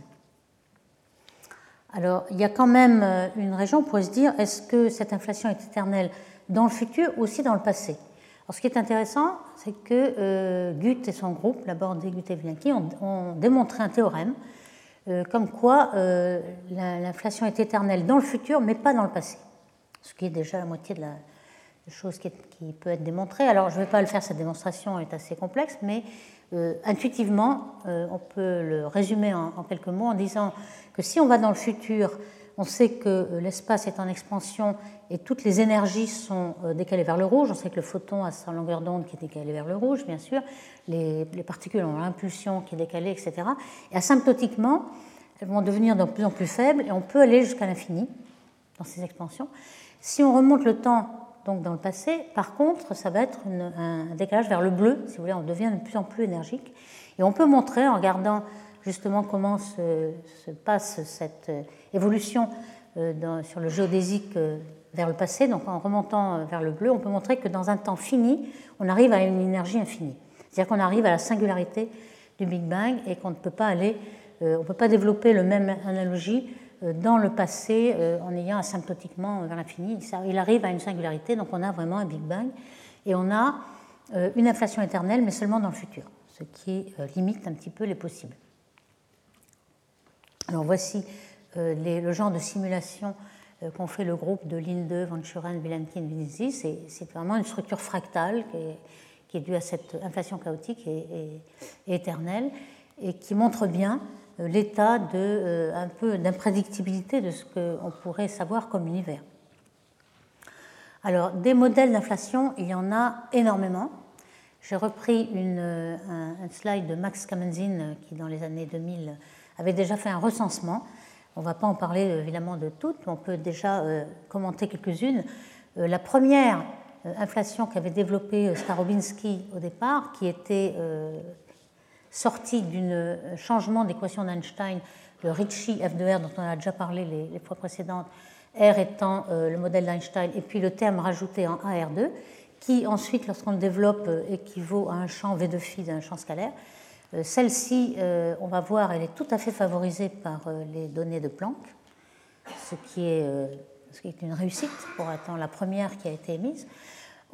Alors il y a quand même une région, on pourrait se dire, est-ce que cette inflation est éternelle dans le futur ou aussi dans le passé ? Alors, ce qui est intéressant, c'est que euh, Guth et son groupe, Laborde, Guth et Vilenki, ont, ont démontré un théorème euh, comme quoi euh, l'inflation est éternelle dans le futur, mais pas dans le passé. Ce qui est déjà la moitié de la chose qui, est, qui peut être démontrée. Alors, je ne vais pas le faire, cette démonstration est assez complexe, mais euh, intuitivement, euh, on peut le résumer en, en quelques mots en disant que si on va dans le futur, on sait que l'espace est en expansion et toutes les énergies sont décalées vers le rouge. On sait que le photon a sa longueur d'onde qui est décalée vers le rouge, bien sûr. Les, les particules ont l'impulsion qui est décalée, et cetera. Et asymptotiquement, elles vont devenir de plus en plus faibles et on peut aller jusqu'à l'infini dans ces expansions. Si on remonte le temps donc dans le passé, par contre, ça va être une, un décalage vers le bleu. Si vous voulez, on devient de plus en plus énergique. Et on peut montrer en regardant justement comment se, se passe cette évolution euh, dans, sur le géodésique euh, vers le passé. Donc en remontant euh, vers le bleu, on peut montrer que dans un temps fini, on arrive à une énergie infinie. C'est-à-dire qu'on arrive à la singularité du Big Bang et qu'on ne peut pas aller, euh, on ne peut pas développer la même analogie euh, dans le passé euh, en ayant asymptotiquement vers l'infini. Il arrive à une singularité, donc on a vraiment un Big Bang et on a euh, une inflation éternelle, mais seulement dans le futur, ce qui euh, limite un petit peu les possibles. Alors voici euh, les, le genre de simulation euh, qu'ont fait le groupe de Linde, Van Schuren, Vilenki et Vinizzi. C'est, c'est vraiment une structure fractale qui est, qui est due à cette inflation chaotique et, et, et éternelle et qui montre bien euh, l'état de, euh, un peu d'imprédictibilité de ce qu'on pourrait savoir comme univers. Alors des modèles d'inflation, il y en a énormément. J'ai repris une, un, un slide de Max Kamenzin qui dans les années deux mille avait déjà fait un recensement. On ne va pas en parler évidemment de toutes, mais on peut déjà euh, commenter quelques-unes. Euh, la première euh, inflation qu'avait développée euh, Starobinsky au départ, qui était euh, sortie d'un changement d'équation d'Einstein, le Ricci F de R, dont on a déjà parlé les, les fois précédentes, R étant euh, le modèle d'Einstein, et puis le terme rajouté en A R deux, qui ensuite, lorsqu'on le développe, euh, équivaut à un champ V de phi d'un champ scalaire. Celle-ci, euh, on va voir, elle est tout à fait favorisée par euh, les données de Planck, ce qui, est, euh, ce qui est une réussite pour être la première qui a été émise.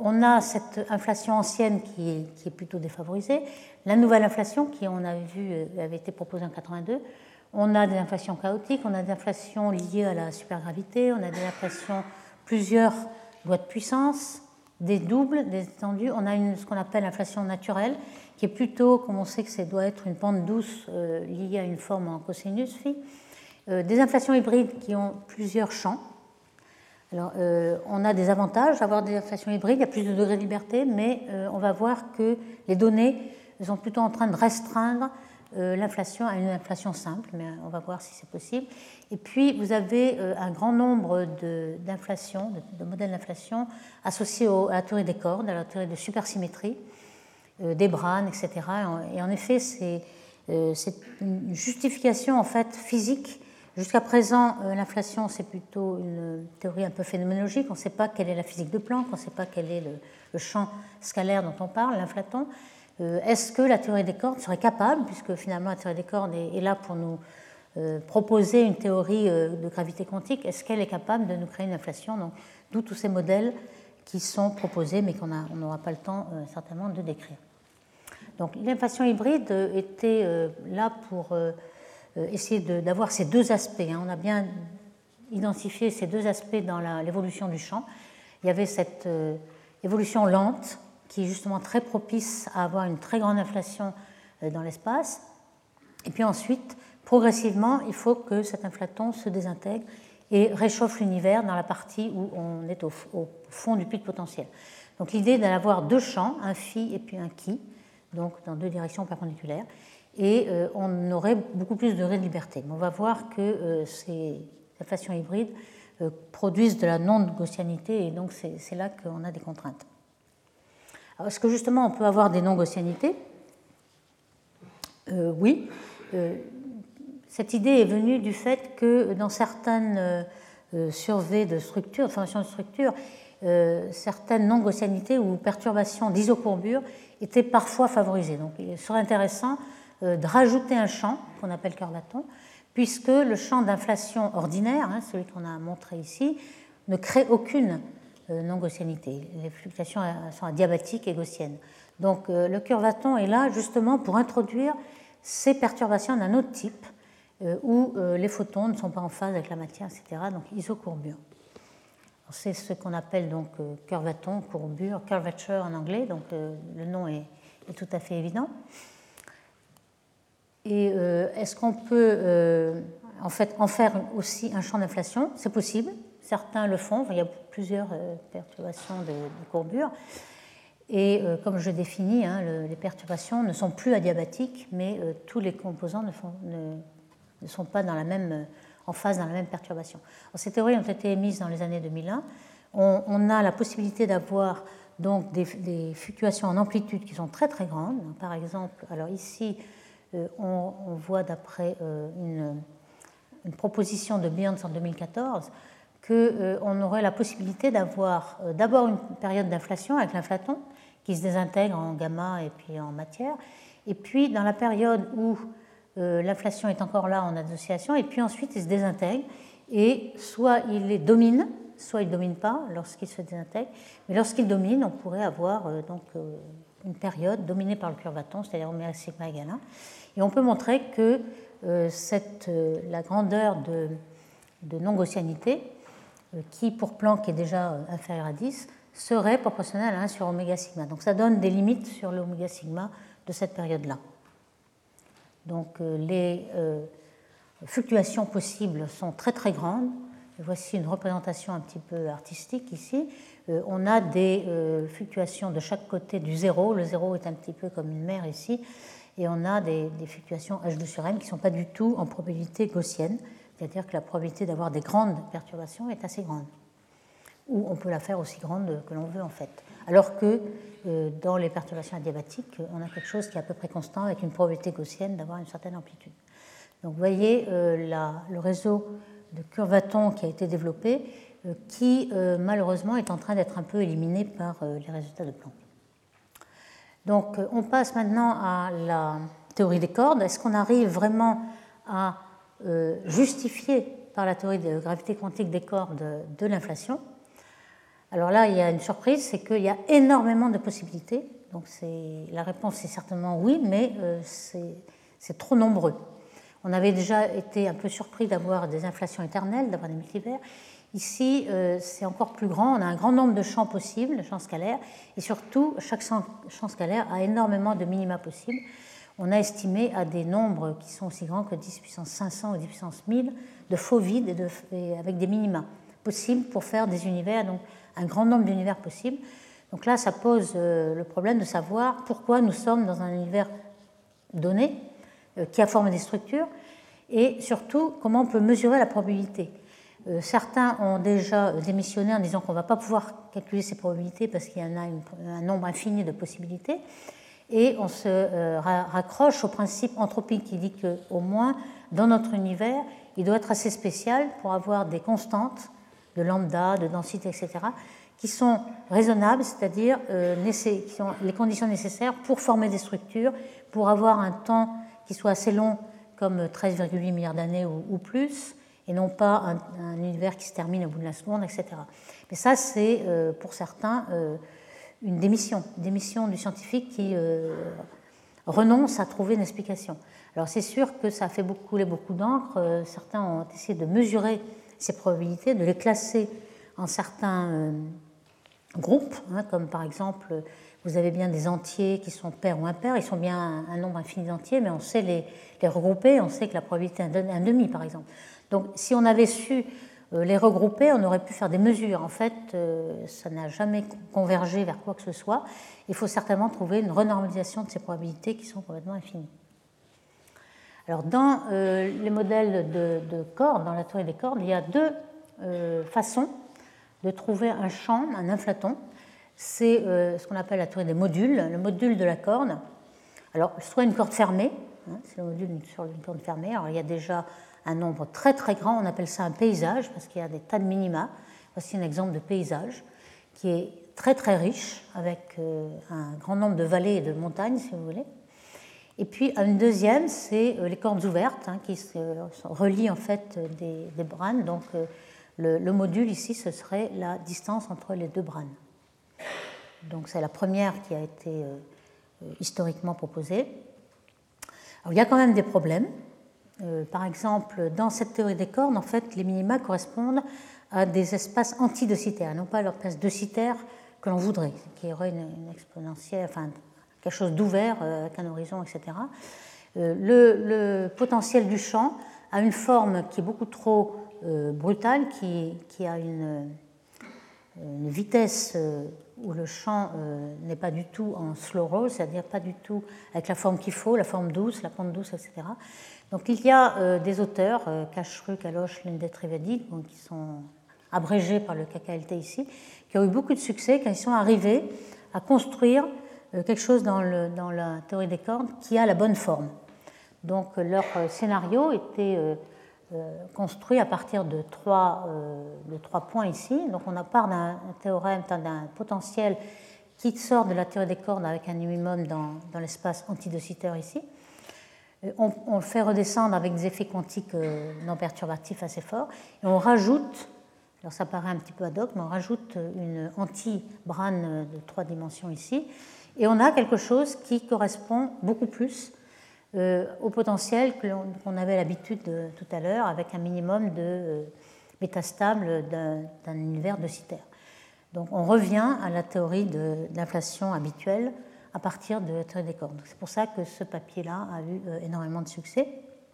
on a cette inflation ancienne qui est, qui est plutôt défavorisée. La nouvelle inflation, qui on avait vu avait été proposée en quatre-vingt-deux, on a des inflations chaotiques, on a des inflations liées à la supergravité, on a des inflations plusieurs lois de puissance, des doubles, des étendues. On a une, ce qu'on appelle l'inflation naturelle, qui est plutôt, comme on sait que ça doit être une pente douce euh, liée à une forme en cosinus phi. Euh, des inflations hybrides qui ont plusieurs champs. Alors, euh, on a des avantages d'avoir des inflations hybrides, il y a plus de degrés de liberté, mais euh, on va voir que les données sont plutôt en train de restreindre euh, l'inflation à une inflation simple, mais on va voir si c'est possible. Et puis, vous avez euh, un grand nombre d'inflations, de, de, de modèles d'inflation associés au, à la théorie des cordes, à la théorie de supersymétrie, euh, des branes, et cetera. Et en effet, c'est euh, une justification en fait physique. Jusqu'à présent, euh, l'inflation, c'est plutôt une théorie un peu phénoménologique. On ne sait pas quelle est la physique de Planck, on ne sait pas quel est le, le champ scalaire dont on parle, l'inflaton. Euh, Est-ce que la théorie des cordes serait capable, puisque finalement la théorie des cordes est, est là pour nous euh, proposer une théorie euh, de gravité quantique, est-ce qu'elle est capable de nous créer une inflation? Donc, d'où tous ces modèles qui sont proposés, mais qu'on n'aura pas le temps euh, certainement de décrire. Donc, l'inflation hybride était euh, là pour... Euh, essayer d'avoir ces deux aspects. On a bien identifié ces deux aspects dans l'évolution du champ. Il y avait cette euh, évolution lente qui est justement très propice à avoir une très grande inflation euh, dans l'espace. Et puis ensuite, progressivement, il faut que cet inflaton se désintègre et réchauffe l'univers dans la partie où on est au, au fond du puits de potentiel. Donc l'idée d'avoir deux champs, un phi et puis un chi, donc dans deux directions perpendiculaires, et euh, on aurait beaucoup plus de degrés de liberté. Mais on va voir que euh, ces inflations hybrides euh, produisent de la non-gaussianité, et donc c'est là qu'on a des contraintes. Est-ce que justement on peut avoir des non-gaussianités? euh, Oui. Euh, cette idée est venue du fait que dans certaines euh, surveys de structure, de formation de structure, euh, certaines non-gaussianités ou perturbations d'isocourbure étaient parfois favorisées. Donc il serait intéressant de rajouter un champ qu'on appelle curvaton, puisque le champ d'inflation ordinaire, hein, celui qu'on a montré ici, ne crée aucune euh, non-gaussianité. Les fluctuations sont adiabatiques et gaussiennes. Donc euh, le curvaton est là justement pour introduire ces perturbations d'un autre type, euh, où euh, les photons ne sont pas en phase avec la matière, et cetera. Donc isocourbure. C'est ce qu'on appelle donc euh, curvaton, courbure, curvature en anglais, donc euh, le nom est, est tout à fait évident. Et euh, est-ce qu'on peut euh, en fait en faire aussi un champ d'inflation? C'est possible, certains le font, il y a plusieurs euh, perturbations de, de courbure. Et euh, comme je définis, hein, le, les perturbations ne sont plus adiabatiques, mais euh, tous les composants ne, font, ne, ne sont pas dans la même, en phase dans la même perturbation. Alors, ces théories ont été émises dans les années deux mille un. On, on a la possibilité d'avoir donc des, des fluctuations en amplitude qui sont très très grandes. Par exemple, alors ici, Euh, on, on voit d'après euh, une, une proposition de Byrnes en deux mille quatorze qu'on euh, aurait la possibilité d'avoir euh, d'abord une période d'inflation avec l'inflaton qui se désintègre en gamma et puis en matière, et puis dans la période où euh, l'inflation est encore là en association, et puis ensuite il se désintègre, et soit il les domine, soit il ne domine pas lorsqu'il se désintègre, mais lorsqu'il domine, on pourrait avoir euh, donc, euh, une période dominée par le curvaton, c'est-à-dire oméga sigma égale un. Et on peut montrer que euh, cette, euh, la grandeur de, de non-gaussianité, euh, qui pour Planck est déjà euh, inférieure à dix, serait proportionnelle à un sur oméga sigma. Donc ça donne des limites sur l'oméga sigma de cette période-là. Donc euh, les euh, fluctuations possibles sont très très grandes. Et voici une représentation un petit peu artistique ici. Euh, on a des euh, fluctuations de chaque côté du zéro. Le zéro est un petit peu comme une mer ici. Et on a des, des fluctuations H deux sur M qui ne sont pas du tout en probabilité gaussienne, c'est-à-dire que la probabilité d'avoir des grandes perturbations est assez grande. Ou on peut la faire aussi grande que l'on veut en fait. Alors que euh, dans les perturbations adiabatiques, on a quelque chose qui est à peu près constant avec une probabilité gaussienne d'avoir une certaine amplitude. Donc vous voyez euh, la, le réseau de curvatons qui a été développé, euh, qui euh, malheureusement est en train d'être un peu éliminé par euh, les résultats de Planck. Donc on passe maintenant à la théorie des cordes. Est-ce qu'on arrive vraiment à euh, justifier par la théorie de gravité quantique des cordes de l'inflation? Alors là, il y a une surprise, c'est qu'il y a énormément de possibilités. Donc la réponse est certainement oui, mais euh, c'est trop nombreux. On avait déjà été un peu surpris d'avoir des inflations éternelles, d'avoir des multivers. Ici, euh, c'est encore plus grand. On a un grand nombre de champs possibles, de champs scalaires, et surtout, chaque champ scalaire a énormément de minima possibles. On a estimé à des nombres qui sont aussi grands que dix puissance cinq cents ou dix puissance mille de faux vides et de, et avec des minima possibles pour faire des univers, donc un grand nombre d'univers possibles. Donc là, ça pose euh, le problème de savoir pourquoi nous sommes dans un univers donné, euh, qui a formé des structures, et surtout, comment on peut mesurer la probabilité. Euh, certains ont déjà démissionné en disant qu'on ne va pas pouvoir calculer ces probabilités parce qu'il y en a une, un nombre infini de possibilités. Et on se euh, raccroche au principe anthropique qui dit qu'au moins, dans notre univers, il doit être assez spécial pour avoir des constantes de lambda, de densité, et cetera, qui sont raisonnables, c'est-à-dire euh, qui sont les conditions nécessaires pour former des structures, pour avoir un temps qui soit assez long, comme treize virgule huit milliards d'années ou, ou plus, et non pas un, un univers qui se termine au bout de la seconde, et cetera. Mais ça, c'est euh, pour certains euh, une démission, une démission du scientifique qui euh, renonce à trouver une explication. Alors c'est sûr que ça a fait beaucoup, couler beaucoup d'encre. Euh, certains ont essayé de mesurer ces probabilités, de les classer en certains euh, groupes, hein, comme par exemple, vous avez bien des entiers qui sont pairs ou impairs, ils sont bien un, un nombre infini d'entiers, mais on sait les, les regrouper, on sait que la probabilité est un demi, par exemple. Donc si on avait su euh, les regrouper, on aurait pu faire des mesures. En fait, euh, ça n'a jamais convergé vers quoi que ce soit. Il faut certainement trouver une renormalisation de ces probabilités qui sont complètement infinies. Alors dans euh, les modèles de, de cordes, dans la théorie des cordes, il y a deux euh, façons de trouver un champ, un inflaton. C'est euh, ce qu'on appelle la théorie des modules, le module de la corde. Alors, soit une corde fermée, hein, c'est le module sur une corde fermée. Alors, il y a déjà un nombre très très grand, on appelle ça un paysage, parce qu'il y a des tas de minima. Voici un exemple de paysage qui est très très riche, avec euh, un grand nombre de vallées et de montagnes, si vous voulez. Et puis, une deuxième, c'est les cordes ouvertes, hein, qui se relient en fait des, des branes. Donc, euh, Le, le module ici, ce serait la distance entre les deux branes. Donc c'est la première qui a été euh, historiquement proposée. Alors, il y a quand même des problèmes. Euh, par exemple, dans cette théorie des cordes, en fait, les minima correspondent à des espaces antidocitaires, non pas à l'espace docitaire que l'on voudrait, qui aurait une, une exponentielle, enfin quelque chose d'ouvert euh, avec un horizon, et cetera. Euh, le, le potentiel du champ a une forme qui est beaucoup trop Euh, brutale, qui, qui a une, une vitesse euh, où le champ euh, n'est pas du tout en slow roll, c'est-à-dire pas du tout avec la forme qu'il faut, la forme douce, la pente douce, et cetera. Donc il y a euh, des auteurs, euh, Cacheru, Kalosh, Lindet-Trivedi, qui sont abrégés par le K K L T ici, qui ont eu beaucoup de succès quand ils sont arrivés à construire euh, quelque chose dans, le, dans la théorie des cordes qui a la bonne forme. Donc leur scénario était euh, construit à partir de trois, euh, de trois points ici. Donc on a part d'un théorème, d'un potentiel qui sort de la théorie des cordes avec un minimum dans, dans l'espace antidocitaire ici. On, on le fait redescendre avec des effets quantiques euh, non perturbatifs assez forts. Et on rajoute, alors ça paraît un petit peu ad hoc, mais on rajoute une anti-brane de trois dimensions ici. Et on a quelque chose qui correspond beaucoup plus Euh, au potentiel qu'on qu avait l'habitude tout à l'heure, avec un minimum de euh, métastable d'un univers docitaire. Donc on revient à la théorie de, de l'inflation habituelle à partir de la théorie des cordes. C'est pour ça que ce papier-là a eu euh, énormément de succès.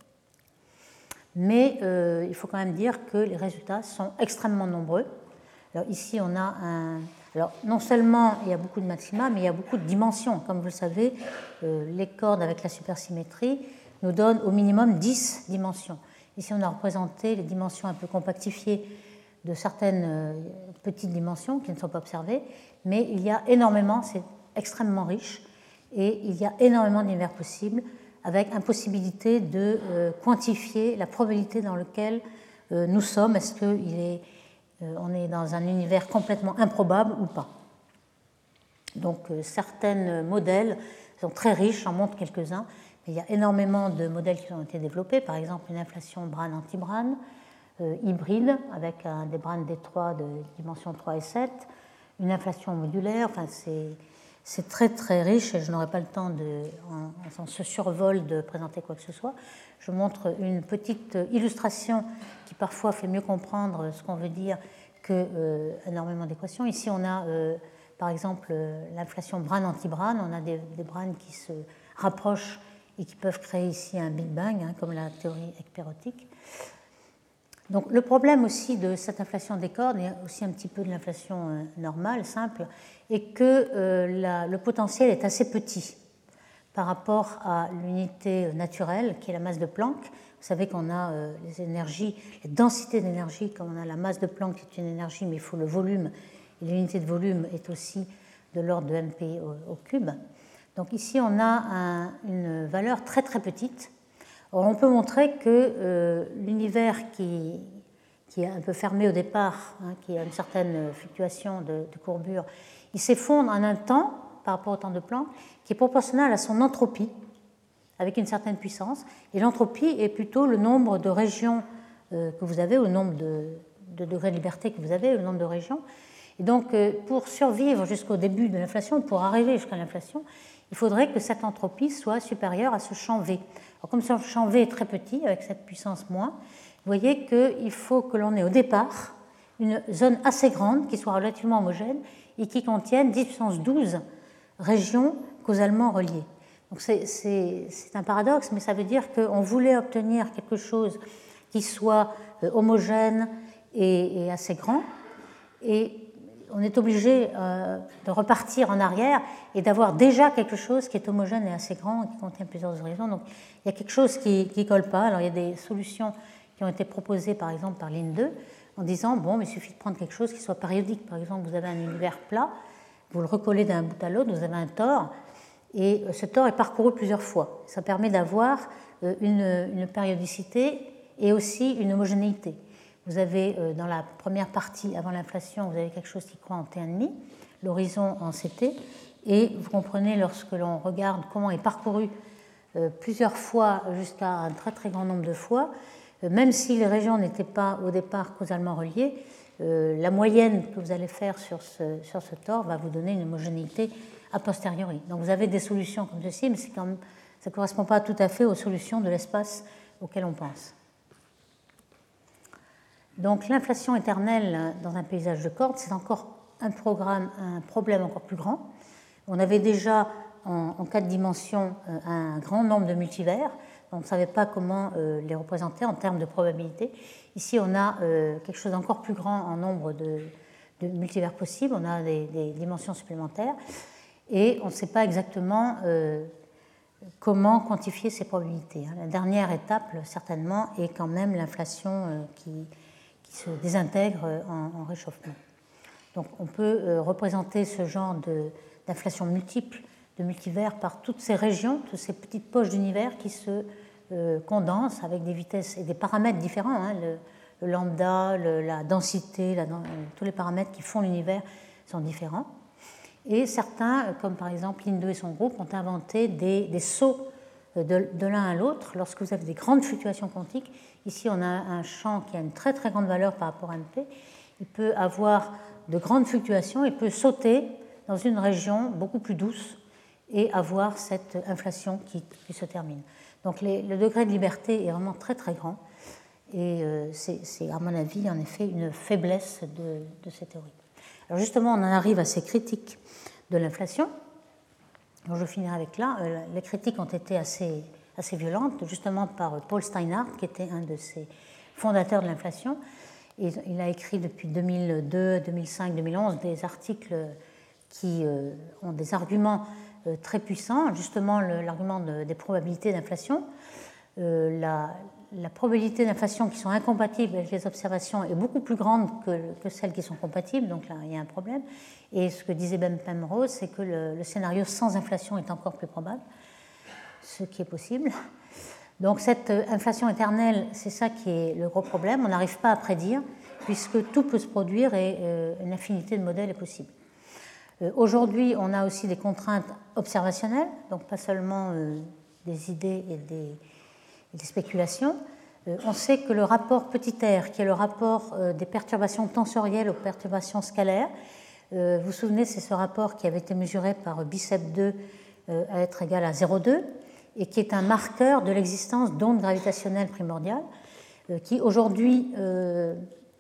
Mais euh, il faut quand même dire que les résultats sont extrêmement nombreux. Alors ici, on a un... Alors, non seulement il y a beaucoup de maxima, mais il y a beaucoup de dimensions. Comme vous le savez, euh, les cordes avec la supersymétrie nous donnent au minimum dix dimensions. Ici, on a représenté les dimensions un peu compactifiées de certaines euh, petites dimensions qui ne sont pas observées, mais il y a énormément, c'est extrêmement riche, et il y a énormément d'univers possibles, avec impossibilité de euh, quantifier la probabilité dans laquelle euh, nous sommes. Est-ce qu'il est... on est dans un univers complètement improbable ou pas. Donc certains modèles sont très riches, j'en montre quelques-uns, mais il y a énormément de modèles qui ont été développés, par exemple une inflation brane-anti-brane, euh, hybride, avec un, des branes d'étroits de dimension trois et sept, une inflation modulaire. Enfin, c'est, c'est très très riche et je n'aurai pas le temps, de, en, en ce survol, de présenter quoi que ce soit. Je montre une petite illustration qui parfois fait mieux comprendre ce qu'on veut dire que euh, énormément d'équations. Ici, on a euh, par exemple l'inflation Brane-anti-Brane. On a des, des branes qui se rapprochent et qui peuvent créer ici un Big Bang, hein, comme la théorie ekpyrotique. Donc le problème aussi de cette inflation des cordes, et aussi un petit peu de l'inflation euh, normale, simple, est que euh, la, le potentiel est assez petit par rapport à l'unité naturelle, qui est la masse de Planck. Vous savez qu'on a euh, les énergies, les densités d'énergie, comme on a la masse de Planck qui est une énergie, mais il faut le volume, et l'unité de volume est aussi de l'ordre de M P au, au cube. Donc ici, on a un, une valeur très très petite. Or, on peut montrer que euh, l'univers qui, qui est un peu fermé au départ, hein, qui a une certaine fluctuation de, de courbure, il s'effondre en un temps, par rapport au temps de Planck, qui est proportionnel à son entropie, avec une certaine puissance. Et l'entropie est plutôt le nombre de régions euh, que vous avez, ou le nombre de, de degrés de liberté que vous avez, le nombre de régions. Et donc, euh, pour survivre jusqu'au début de l'inflation, pour arriver jusqu'à l'inflation, il faudrait que cette entropie soit supérieure à ce champ V. Alors, comme ce champ V est très petit, avec cette puissance moins, vous voyez qu'il faut que l'on ait au départ une zone assez grande, qui soit relativement homogène, et qui contienne dix puissance douze régions causalement reliées. Donc c'est, c'est, c'est un paradoxe, mais ça veut dire qu'on voulait obtenir quelque chose qui soit homogène et, et assez grand, et on est obligé euh, de repartir en arrière et d'avoir déjà quelque chose qui est homogène et assez grand et qui contient plusieurs horizons. Donc il y a quelque chose qui ne colle pas. Alors il y a des solutions qui ont été proposées par exemple par l'I N deux en disant bon, mais il suffit de prendre quelque chose qui soit périodique. Par exemple, vous avez un univers plat, vous le recollez d'un bout à l'autre, vous avez un tore, et ce tore est parcouru plusieurs fois. Ça permet d'avoir une, une périodicité et aussi une homogénéité. Vous avez dans la première partie, avant l'inflation, vous avez quelque chose qui croît en T un virgule cinq, l'horizon en C T, et vous comprenez lorsque l'on regarde comment est parcouru plusieurs fois jusqu'à un très très grand nombre de fois, même si les régions n'étaient pas au départ causalement reliées, la moyenne que vous allez faire sur ce, sur ce tore va vous donner une homogénéité a posteriori. Donc vous avez des solutions comme ceci, mais c'est quand même, ça ne correspond pas tout à fait aux solutions de l'espace auquel on pense. Donc l'inflation éternelle dans un paysage de cordes, c'est encore un, programme, un problème encore plus grand. On avait déjà en, en quatre dimensions un grand nombre de multivers. On ne savait pas comment euh, les représenter en termes de probabilité. Ici, on a euh, quelque chose d'encore plus grand en nombre de, de multivers possibles. On a des, des dimensions supplémentaires. Et on ne sait pas exactement euh, comment quantifier ces probabilités. La dernière étape, certainement, est quand même l'inflation euh, qui, qui se désintègre en, en réchauffement. Donc on peut euh, représenter ce genre de, d'inflation multiple, de multivers, par toutes ces régions, toutes ces petites poches d'univers qui se euh, condensent avec des vitesses et des paramètres différents, hein, le, le lambda, le, la densité, la, tous les paramètres qui font l'univers sont différents. Et certains, comme par exemple Lin deux et son groupe, ont inventé des, des sauts de, de l'un à l'autre lorsque vous avez des grandes fluctuations quantiques. Ici, on a un champ qui a une très très grande valeur par rapport à M P. Il peut avoir de grandes fluctuations, il peut sauter dans une région beaucoup plus douce et avoir cette inflation qui, qui se termine. Donc les, le degré de liberté est vraiment très très grand et euh, c'est, c'est à mon avis en effet une faiblesse de, de ces théories. Alors justement, on en arrive à ces critiques de l'inflation. Donc je finirai avec là. Les critiques ont été assez, assez violentes, justement par Paul Steinhardt, qui était un de ces fondateurs de l'inflation. Et il a écrit depuis deux mille deux, deux mille cinq, deux mille onze des articles qui euh, ont des arguments euh, très puissants, justement le, l'argument de, des probabilités d'inflation. Euh, la, la probabilité d'inflation qui sont incompatibles avec les observations est beaucoup plus grande que, que celles qui sont compatibles, donc là il y a un problème. Et ce que disait Ben Penrose, c'est que le, le scénario sans inflation est encore plus probable, ce qui est possible. Donc cette inflation éternelle, c'est ça qui est le gros problème, on n'arrive pas à prédire, puisque tout peut se produire et euh, une infinité de modèles est possible. Euh, aujourd'hui, on a aussi des contraintes observationnelles, donc pas seulement euh, des idées et des, et des spéculations. Euh, on sait que le rapport petit r, qui est le rapport euh, des perturbations tensorielles aux perturbations scalaires, Euh, vous vous souvenez, c'est ce rapport qui avait été mesuré par BICEP deux euh, à être égal à zéro virgule deux et qui est un marqueur de l'existence d'ondes gravitationnelles primordiales euh, qui aujourd'hui euh,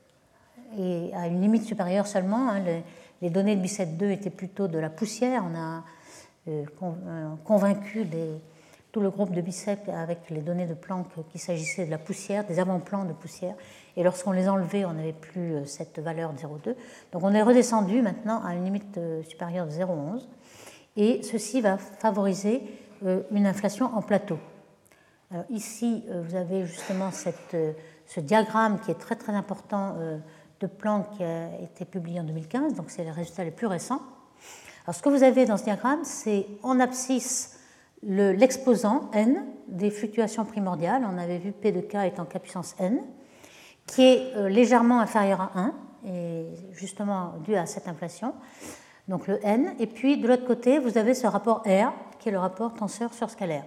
est à une limite supérieure seulement. Hein. Les, les données de BICEP deux étaient plutôt de la poussière. On a euh, convaincu les, tout le groupe de BICEP avec les données de Planck qu'il s'agissait de la poussière, des avant-plans de poussière. Et lorsqu'on les enlevait, on n'avait plus cette valeur de zéro virgule deux. Donc on est redescendu maintenant à une limite supérieure de zéro virgule onze. Et ceci va favoriser une inflation en plateau. Alors ici, vous avez justement cette, ce diagramme qui est très très important de Planck qui a été publié en deux mille quinze, donc c'est les résultats les plus récents. Alors ce que vous avez dans ce diagramme, c'est en abscisse le, l'exposant n des fluctuations primordiales. On avait vu P de K étant K puissance n, qui est légèrement inférieur à un, et justement dû à cette inflation. Donc le n, et puis de l'autre côté, vous avez ce rapport R, qui est le rapport tenseur sur scalaire.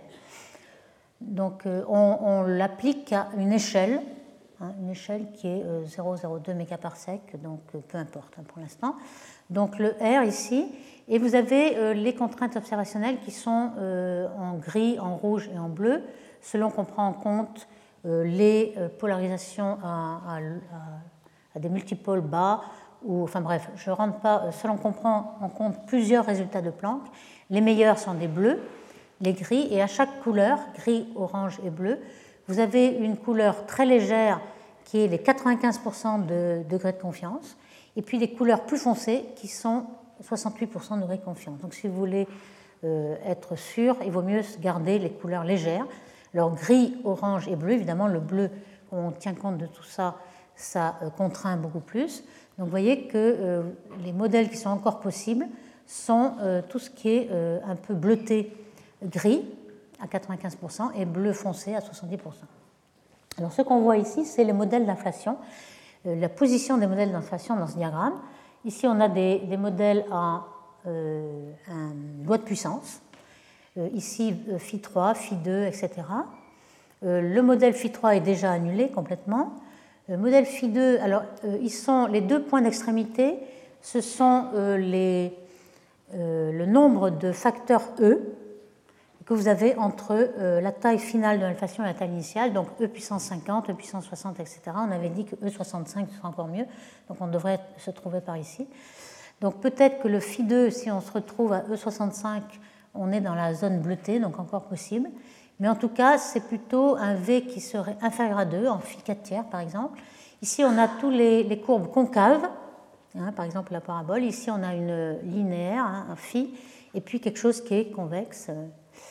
Donc euh, on, on l'applique à une échelle, hein, une échelle qui est euh, zéro virgule zéro deux mégaparsec, donc euh, peu importe hein, pour l'instant. Donc le R ici, et vous avez euh, les contraintes observationnelles qui sont euh, en gris, en rouge et en bleu, selon qu'on prend en compte euh, les euh, polarisations à, à, à, à des multipôles bas. Ou, enfin bref, je ne rentre pas, selon qu'on prend en compte plusieurs résultats de Planck, les meilleurs sont des bleus, les gris, et à chaque couleur, gris, orange et bleu, vous avez une couleur très légère qui est les quatre-vingt-quinze pour cent de degrés de confiance, et puis des couleurs plus foncées qui sont soixante-huit pour cent de degrés de confiance. Donc si vous voulez euh, être sûr, il vaut mieux garder les couleurs légères. Alors gris, orange et bleu, évidemment le bleu, on tient compte de tout ça, ça euh, contraint beaucoup plus. Donc vous voyez que euh, les modèles qui sont encore possibles sont euh, tout ce qui est euh, un peu bleuté gris à quatre-vingt-quinze pour cent et bleu foncé à soixante-dix pour cent. Alors ce qu'on voit ici, c'est les modèles d'inflation, euh, la position des modèles d'inflation dans ce diagramme. Ici, on a des, des modèles à euh, un loi de puissance. Euh, ici, euh, phi trois, phi deux, et cetera. Euh, le modèle phi trois est déjà annulé complètement. Le modèle phi deux, alors euh, ils sont les deux points d'extrémité, ce sont euh, les, euh, le nombre de facteurs E que vous avez entre euh, la taille finale de l'inflation et la taille initiale, donc E puissance cinquante, E puissance soixante, et cetera. On avait dit que E soixante-cinq serait encore mieux, donc on devrait se trouver par ici. Donc peut-être que le phi deux, si on se retrouve à E soixante-cinq, on est dans la zone bleutée, donc encore possible. Mais en tout cas, c'est plutôt un V qui serait inférieur à deux, en phi quatre tiers par exemple. Ici, on a tous les, les courbes concaves, hein, par exemple la parabole. Ici, on a une linéaire, hein, un phi, et puis quelque chose qui est convexe euh,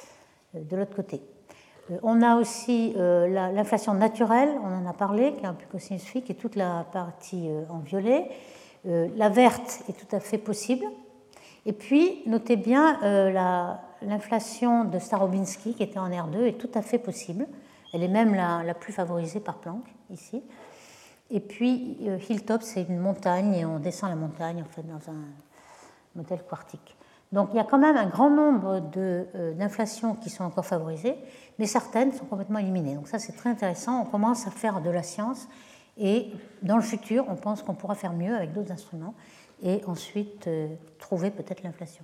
de l'autre côté. Euh, on a aussi euh, la, l'inflation naturelle, on en a parlé, qui est un peu cosinusphie, qui est toute la partie euh, en violet. Euh, la verte est tout à fait possible. Et puis, notez bien, euh, la, l'inflation de Starobinsky, qui était en R deux, est tout à fait possible. Elle est même la, la plus favorisée par Planck, ici. Et puis, euh, Hilltop, c'est une montagne, et on descend la montagne, en fait, dans un modèle quartique. Donc, il y a quand même un grand nombre de, euh, d'inflations qui sont encore favorisées, mais certaines sont complètement éliminées. Donc ça, c'est très intéressant. On commence à faire de la science, et dans le futur, on pense qu'on pourra faire mieux avec d'autres instruments, et ensuite euh, trouver peut-être l'inflation.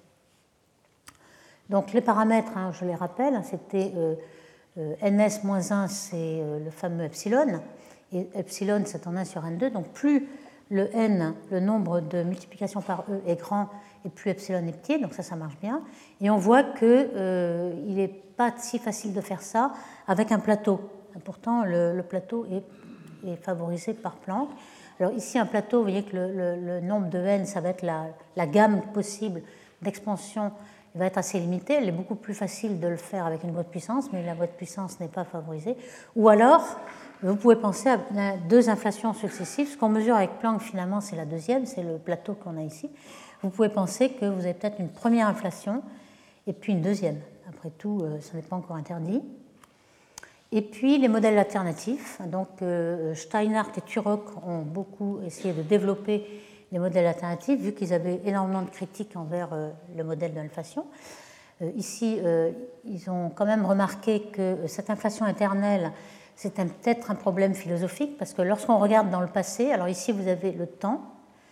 Donc les paramètres, hein, je les rappelle, c'était euh, euh, N S moins un, c'est euh, le fameux epsilon, et epsilon c'est en un sur N deux, donc plus le N, le nombre de multiplications par E est grand, et plus epsilon est petit, donc ça, ça marche bien. Et on voit qu'il euh, n'est pas si facile de faire ça avec un plateau. Pourtant, le, le plateau est, est favorisé par Planck. Alors ici, un plateau, vous voyez que le, le, le nombre de N, ça va être la, la gamme possible d'expansion, va être assez limitée. Elle est beaucoup plus facile de le faire avec une boîte de puissance, mais la boîte de puissance n'est pas favorisée. Ou alors, vous pouvez penser à deux inflations successives. Ce qu'on mesure avec Planck, finalement, c'est la deuxième, c'est le plateau qu'on a ici. Vous pouvez penser que vous avez peut-être une première inflation et puis une deuxième. Après tout, ça n'est pas encore interdit. Et puis les modèles alternatifs. Donc euh, Steinhardt et Turok ont beaucoup essayé de développer les modèles alternatifs, vu qu'ils avaient énormément de critiques envers euh, le modèle de l'inflation. Euh, ici, euh, ils ont quand même remarqué que cette inflation éternelle, c'est peut-être un problème philosophique, parce que lorsqu'on regarde dans le passé, alors ici vous avez le temps,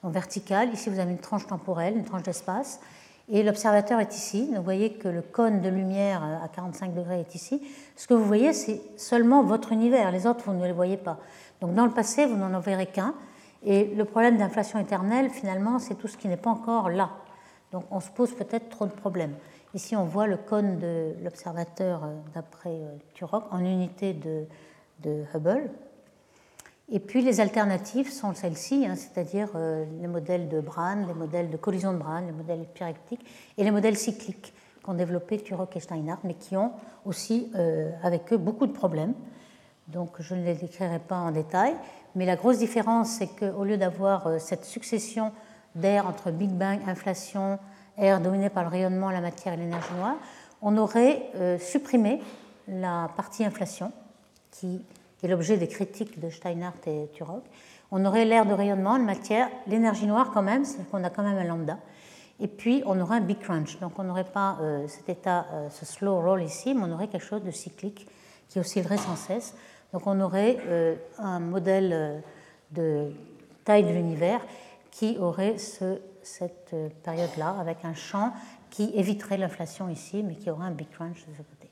donc verticale. Ici, vous avez une tranche temporelle, une tranche d'espace. Et l'observateur est ici. Donc, vous voyez que le cône de lumière à quarante-cinq degrés est ici. Ce que vous voyez, c'est seulement votre univers. Les autres, vous ne les voyez pas. Donc, dans le passé, vous n'en verrez qu'un. Et le problème d'inflation éternelle, finalement, c'est tout ce qui n'est pas encore là. Donc, on se pose peut-être trop de problèmes. Ici, on voit le cône de l'observateur d'après Turok en unité de, de Hubble. Et puis, les alternatives sont celles-ci, hein, c'est-à-dire euh, les modèles de Brane, les modèles de collision de Brane, les modèles pyrectiques et les modèles cycliques qu'ont développés Turok et Steinhardt, mais qui ont aussi, euh, avec eux, beaucoup de problèmes. Donc, je ne les décrirai pas en détail. Mais la grosse différence, c'est qu'au lieu d'avoir euh, cette succession d'air entre Big Bang, inflation, air dominé par le rayonnement, la matière et l'énergie noire, on aurait euh, supprimé la partie inflation, qui est l'objet des critiques de Steinhardt et Turok. On aurait l'air de rayonnement, la matière, l'énergie noire quand même, c'est qu'on a quand même un lambda. Et puis, on aurait un big crunch. Donc, on n'aurait pas euh, cet état, euh, ce slow roll ici, mais on aurait quelque chose de cyclique qui oscillerait sans cesse. Donc, on aurait euh, un modèle euh, de taille de l'univers qui aurait ce, cette période-là, avec un champ qui éviterait l'inflation ici, mais qui aurait un big crunch de ce côté.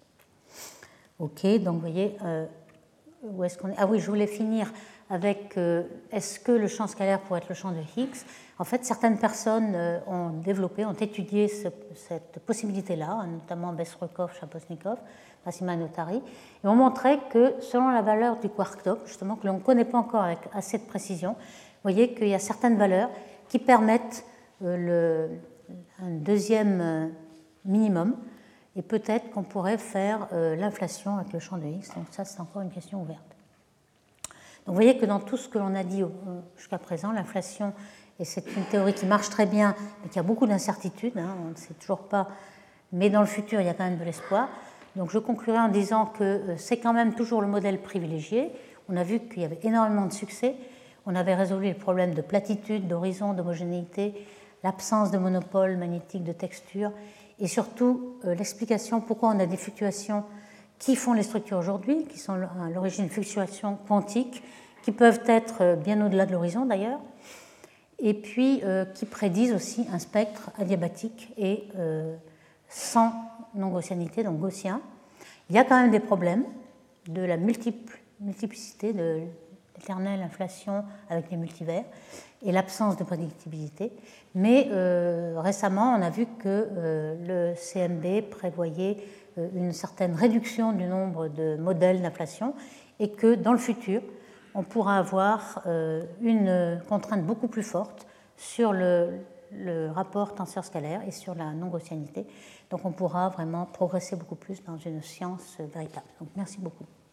OK, donc vous voyez, euh, où est-ce qu'on est? Ah oui, je voulais finir avec euh, est-ce que le champ scalaire pourrait être le champ de Higgs? En fait, certaines personnes euh, ont développé, ont étudié ce, cette possibilité-là, notamment Besrekov, Shaposnikov, Massima Notari, et ont montré que selon la valeur du quark top, justement, que l'on ne connaît pas encore avec assez de précision, vous voyez qu'il y a certaines valeurs qui permettent euh, le, un deuxième euh, minimum, et peut-être qu'on pourrait faire euh, l'inflation avec le champ de Higgs. Donc ça, c'est encore une question ouverte. Donc vous voyez que dans tout ce que l'on a dit jusqu'à présent, l'inflation, et c'est une théorie qui marche très bien, mais qui a beaucoup d'incertitudes, hein, on ne sait toujours pas, mais dans le futur, il y a quand même de l'espoir. Donc je conclurai en disant que c'est quand même toujours le modèle privilégié. On a vu qu'il y avait énormément de succès. On avait résolu le problème de platitude, d'horizon, d'homogénéité, l'absence de monopole magnétique de texture, et surtout euh, l'explication pourquoi on a des fluctuations qui font les structures aujourd'hui, qui sont à l'origine de fluctuations quantiques, qui peuvent être bien au-delà de l'horizon d'ailleurs, et puis euh, qui prédisent aussi un spectre adiabatique et euh, sans non-gaussianité, donc gaussien. Il y a quand même des problèmes de la multiple, multiplicité, de l'éternelle inflation avec les multivers et l'absence de prédictibilité. Mais euh, récemment, on a vu que euh, le C M B prévoyait euh, une certaine réduction du nombre de modèles d'inflation et que dans le futur, on pourra avoir euh, une contrainte beaucoup plus forte sur le, le rapport tenseur-scalaire et sur la non-gaussianité. Donc on pourra vraiment progresser beaucoup plus dans une science véritable. Donc merci beaucoup.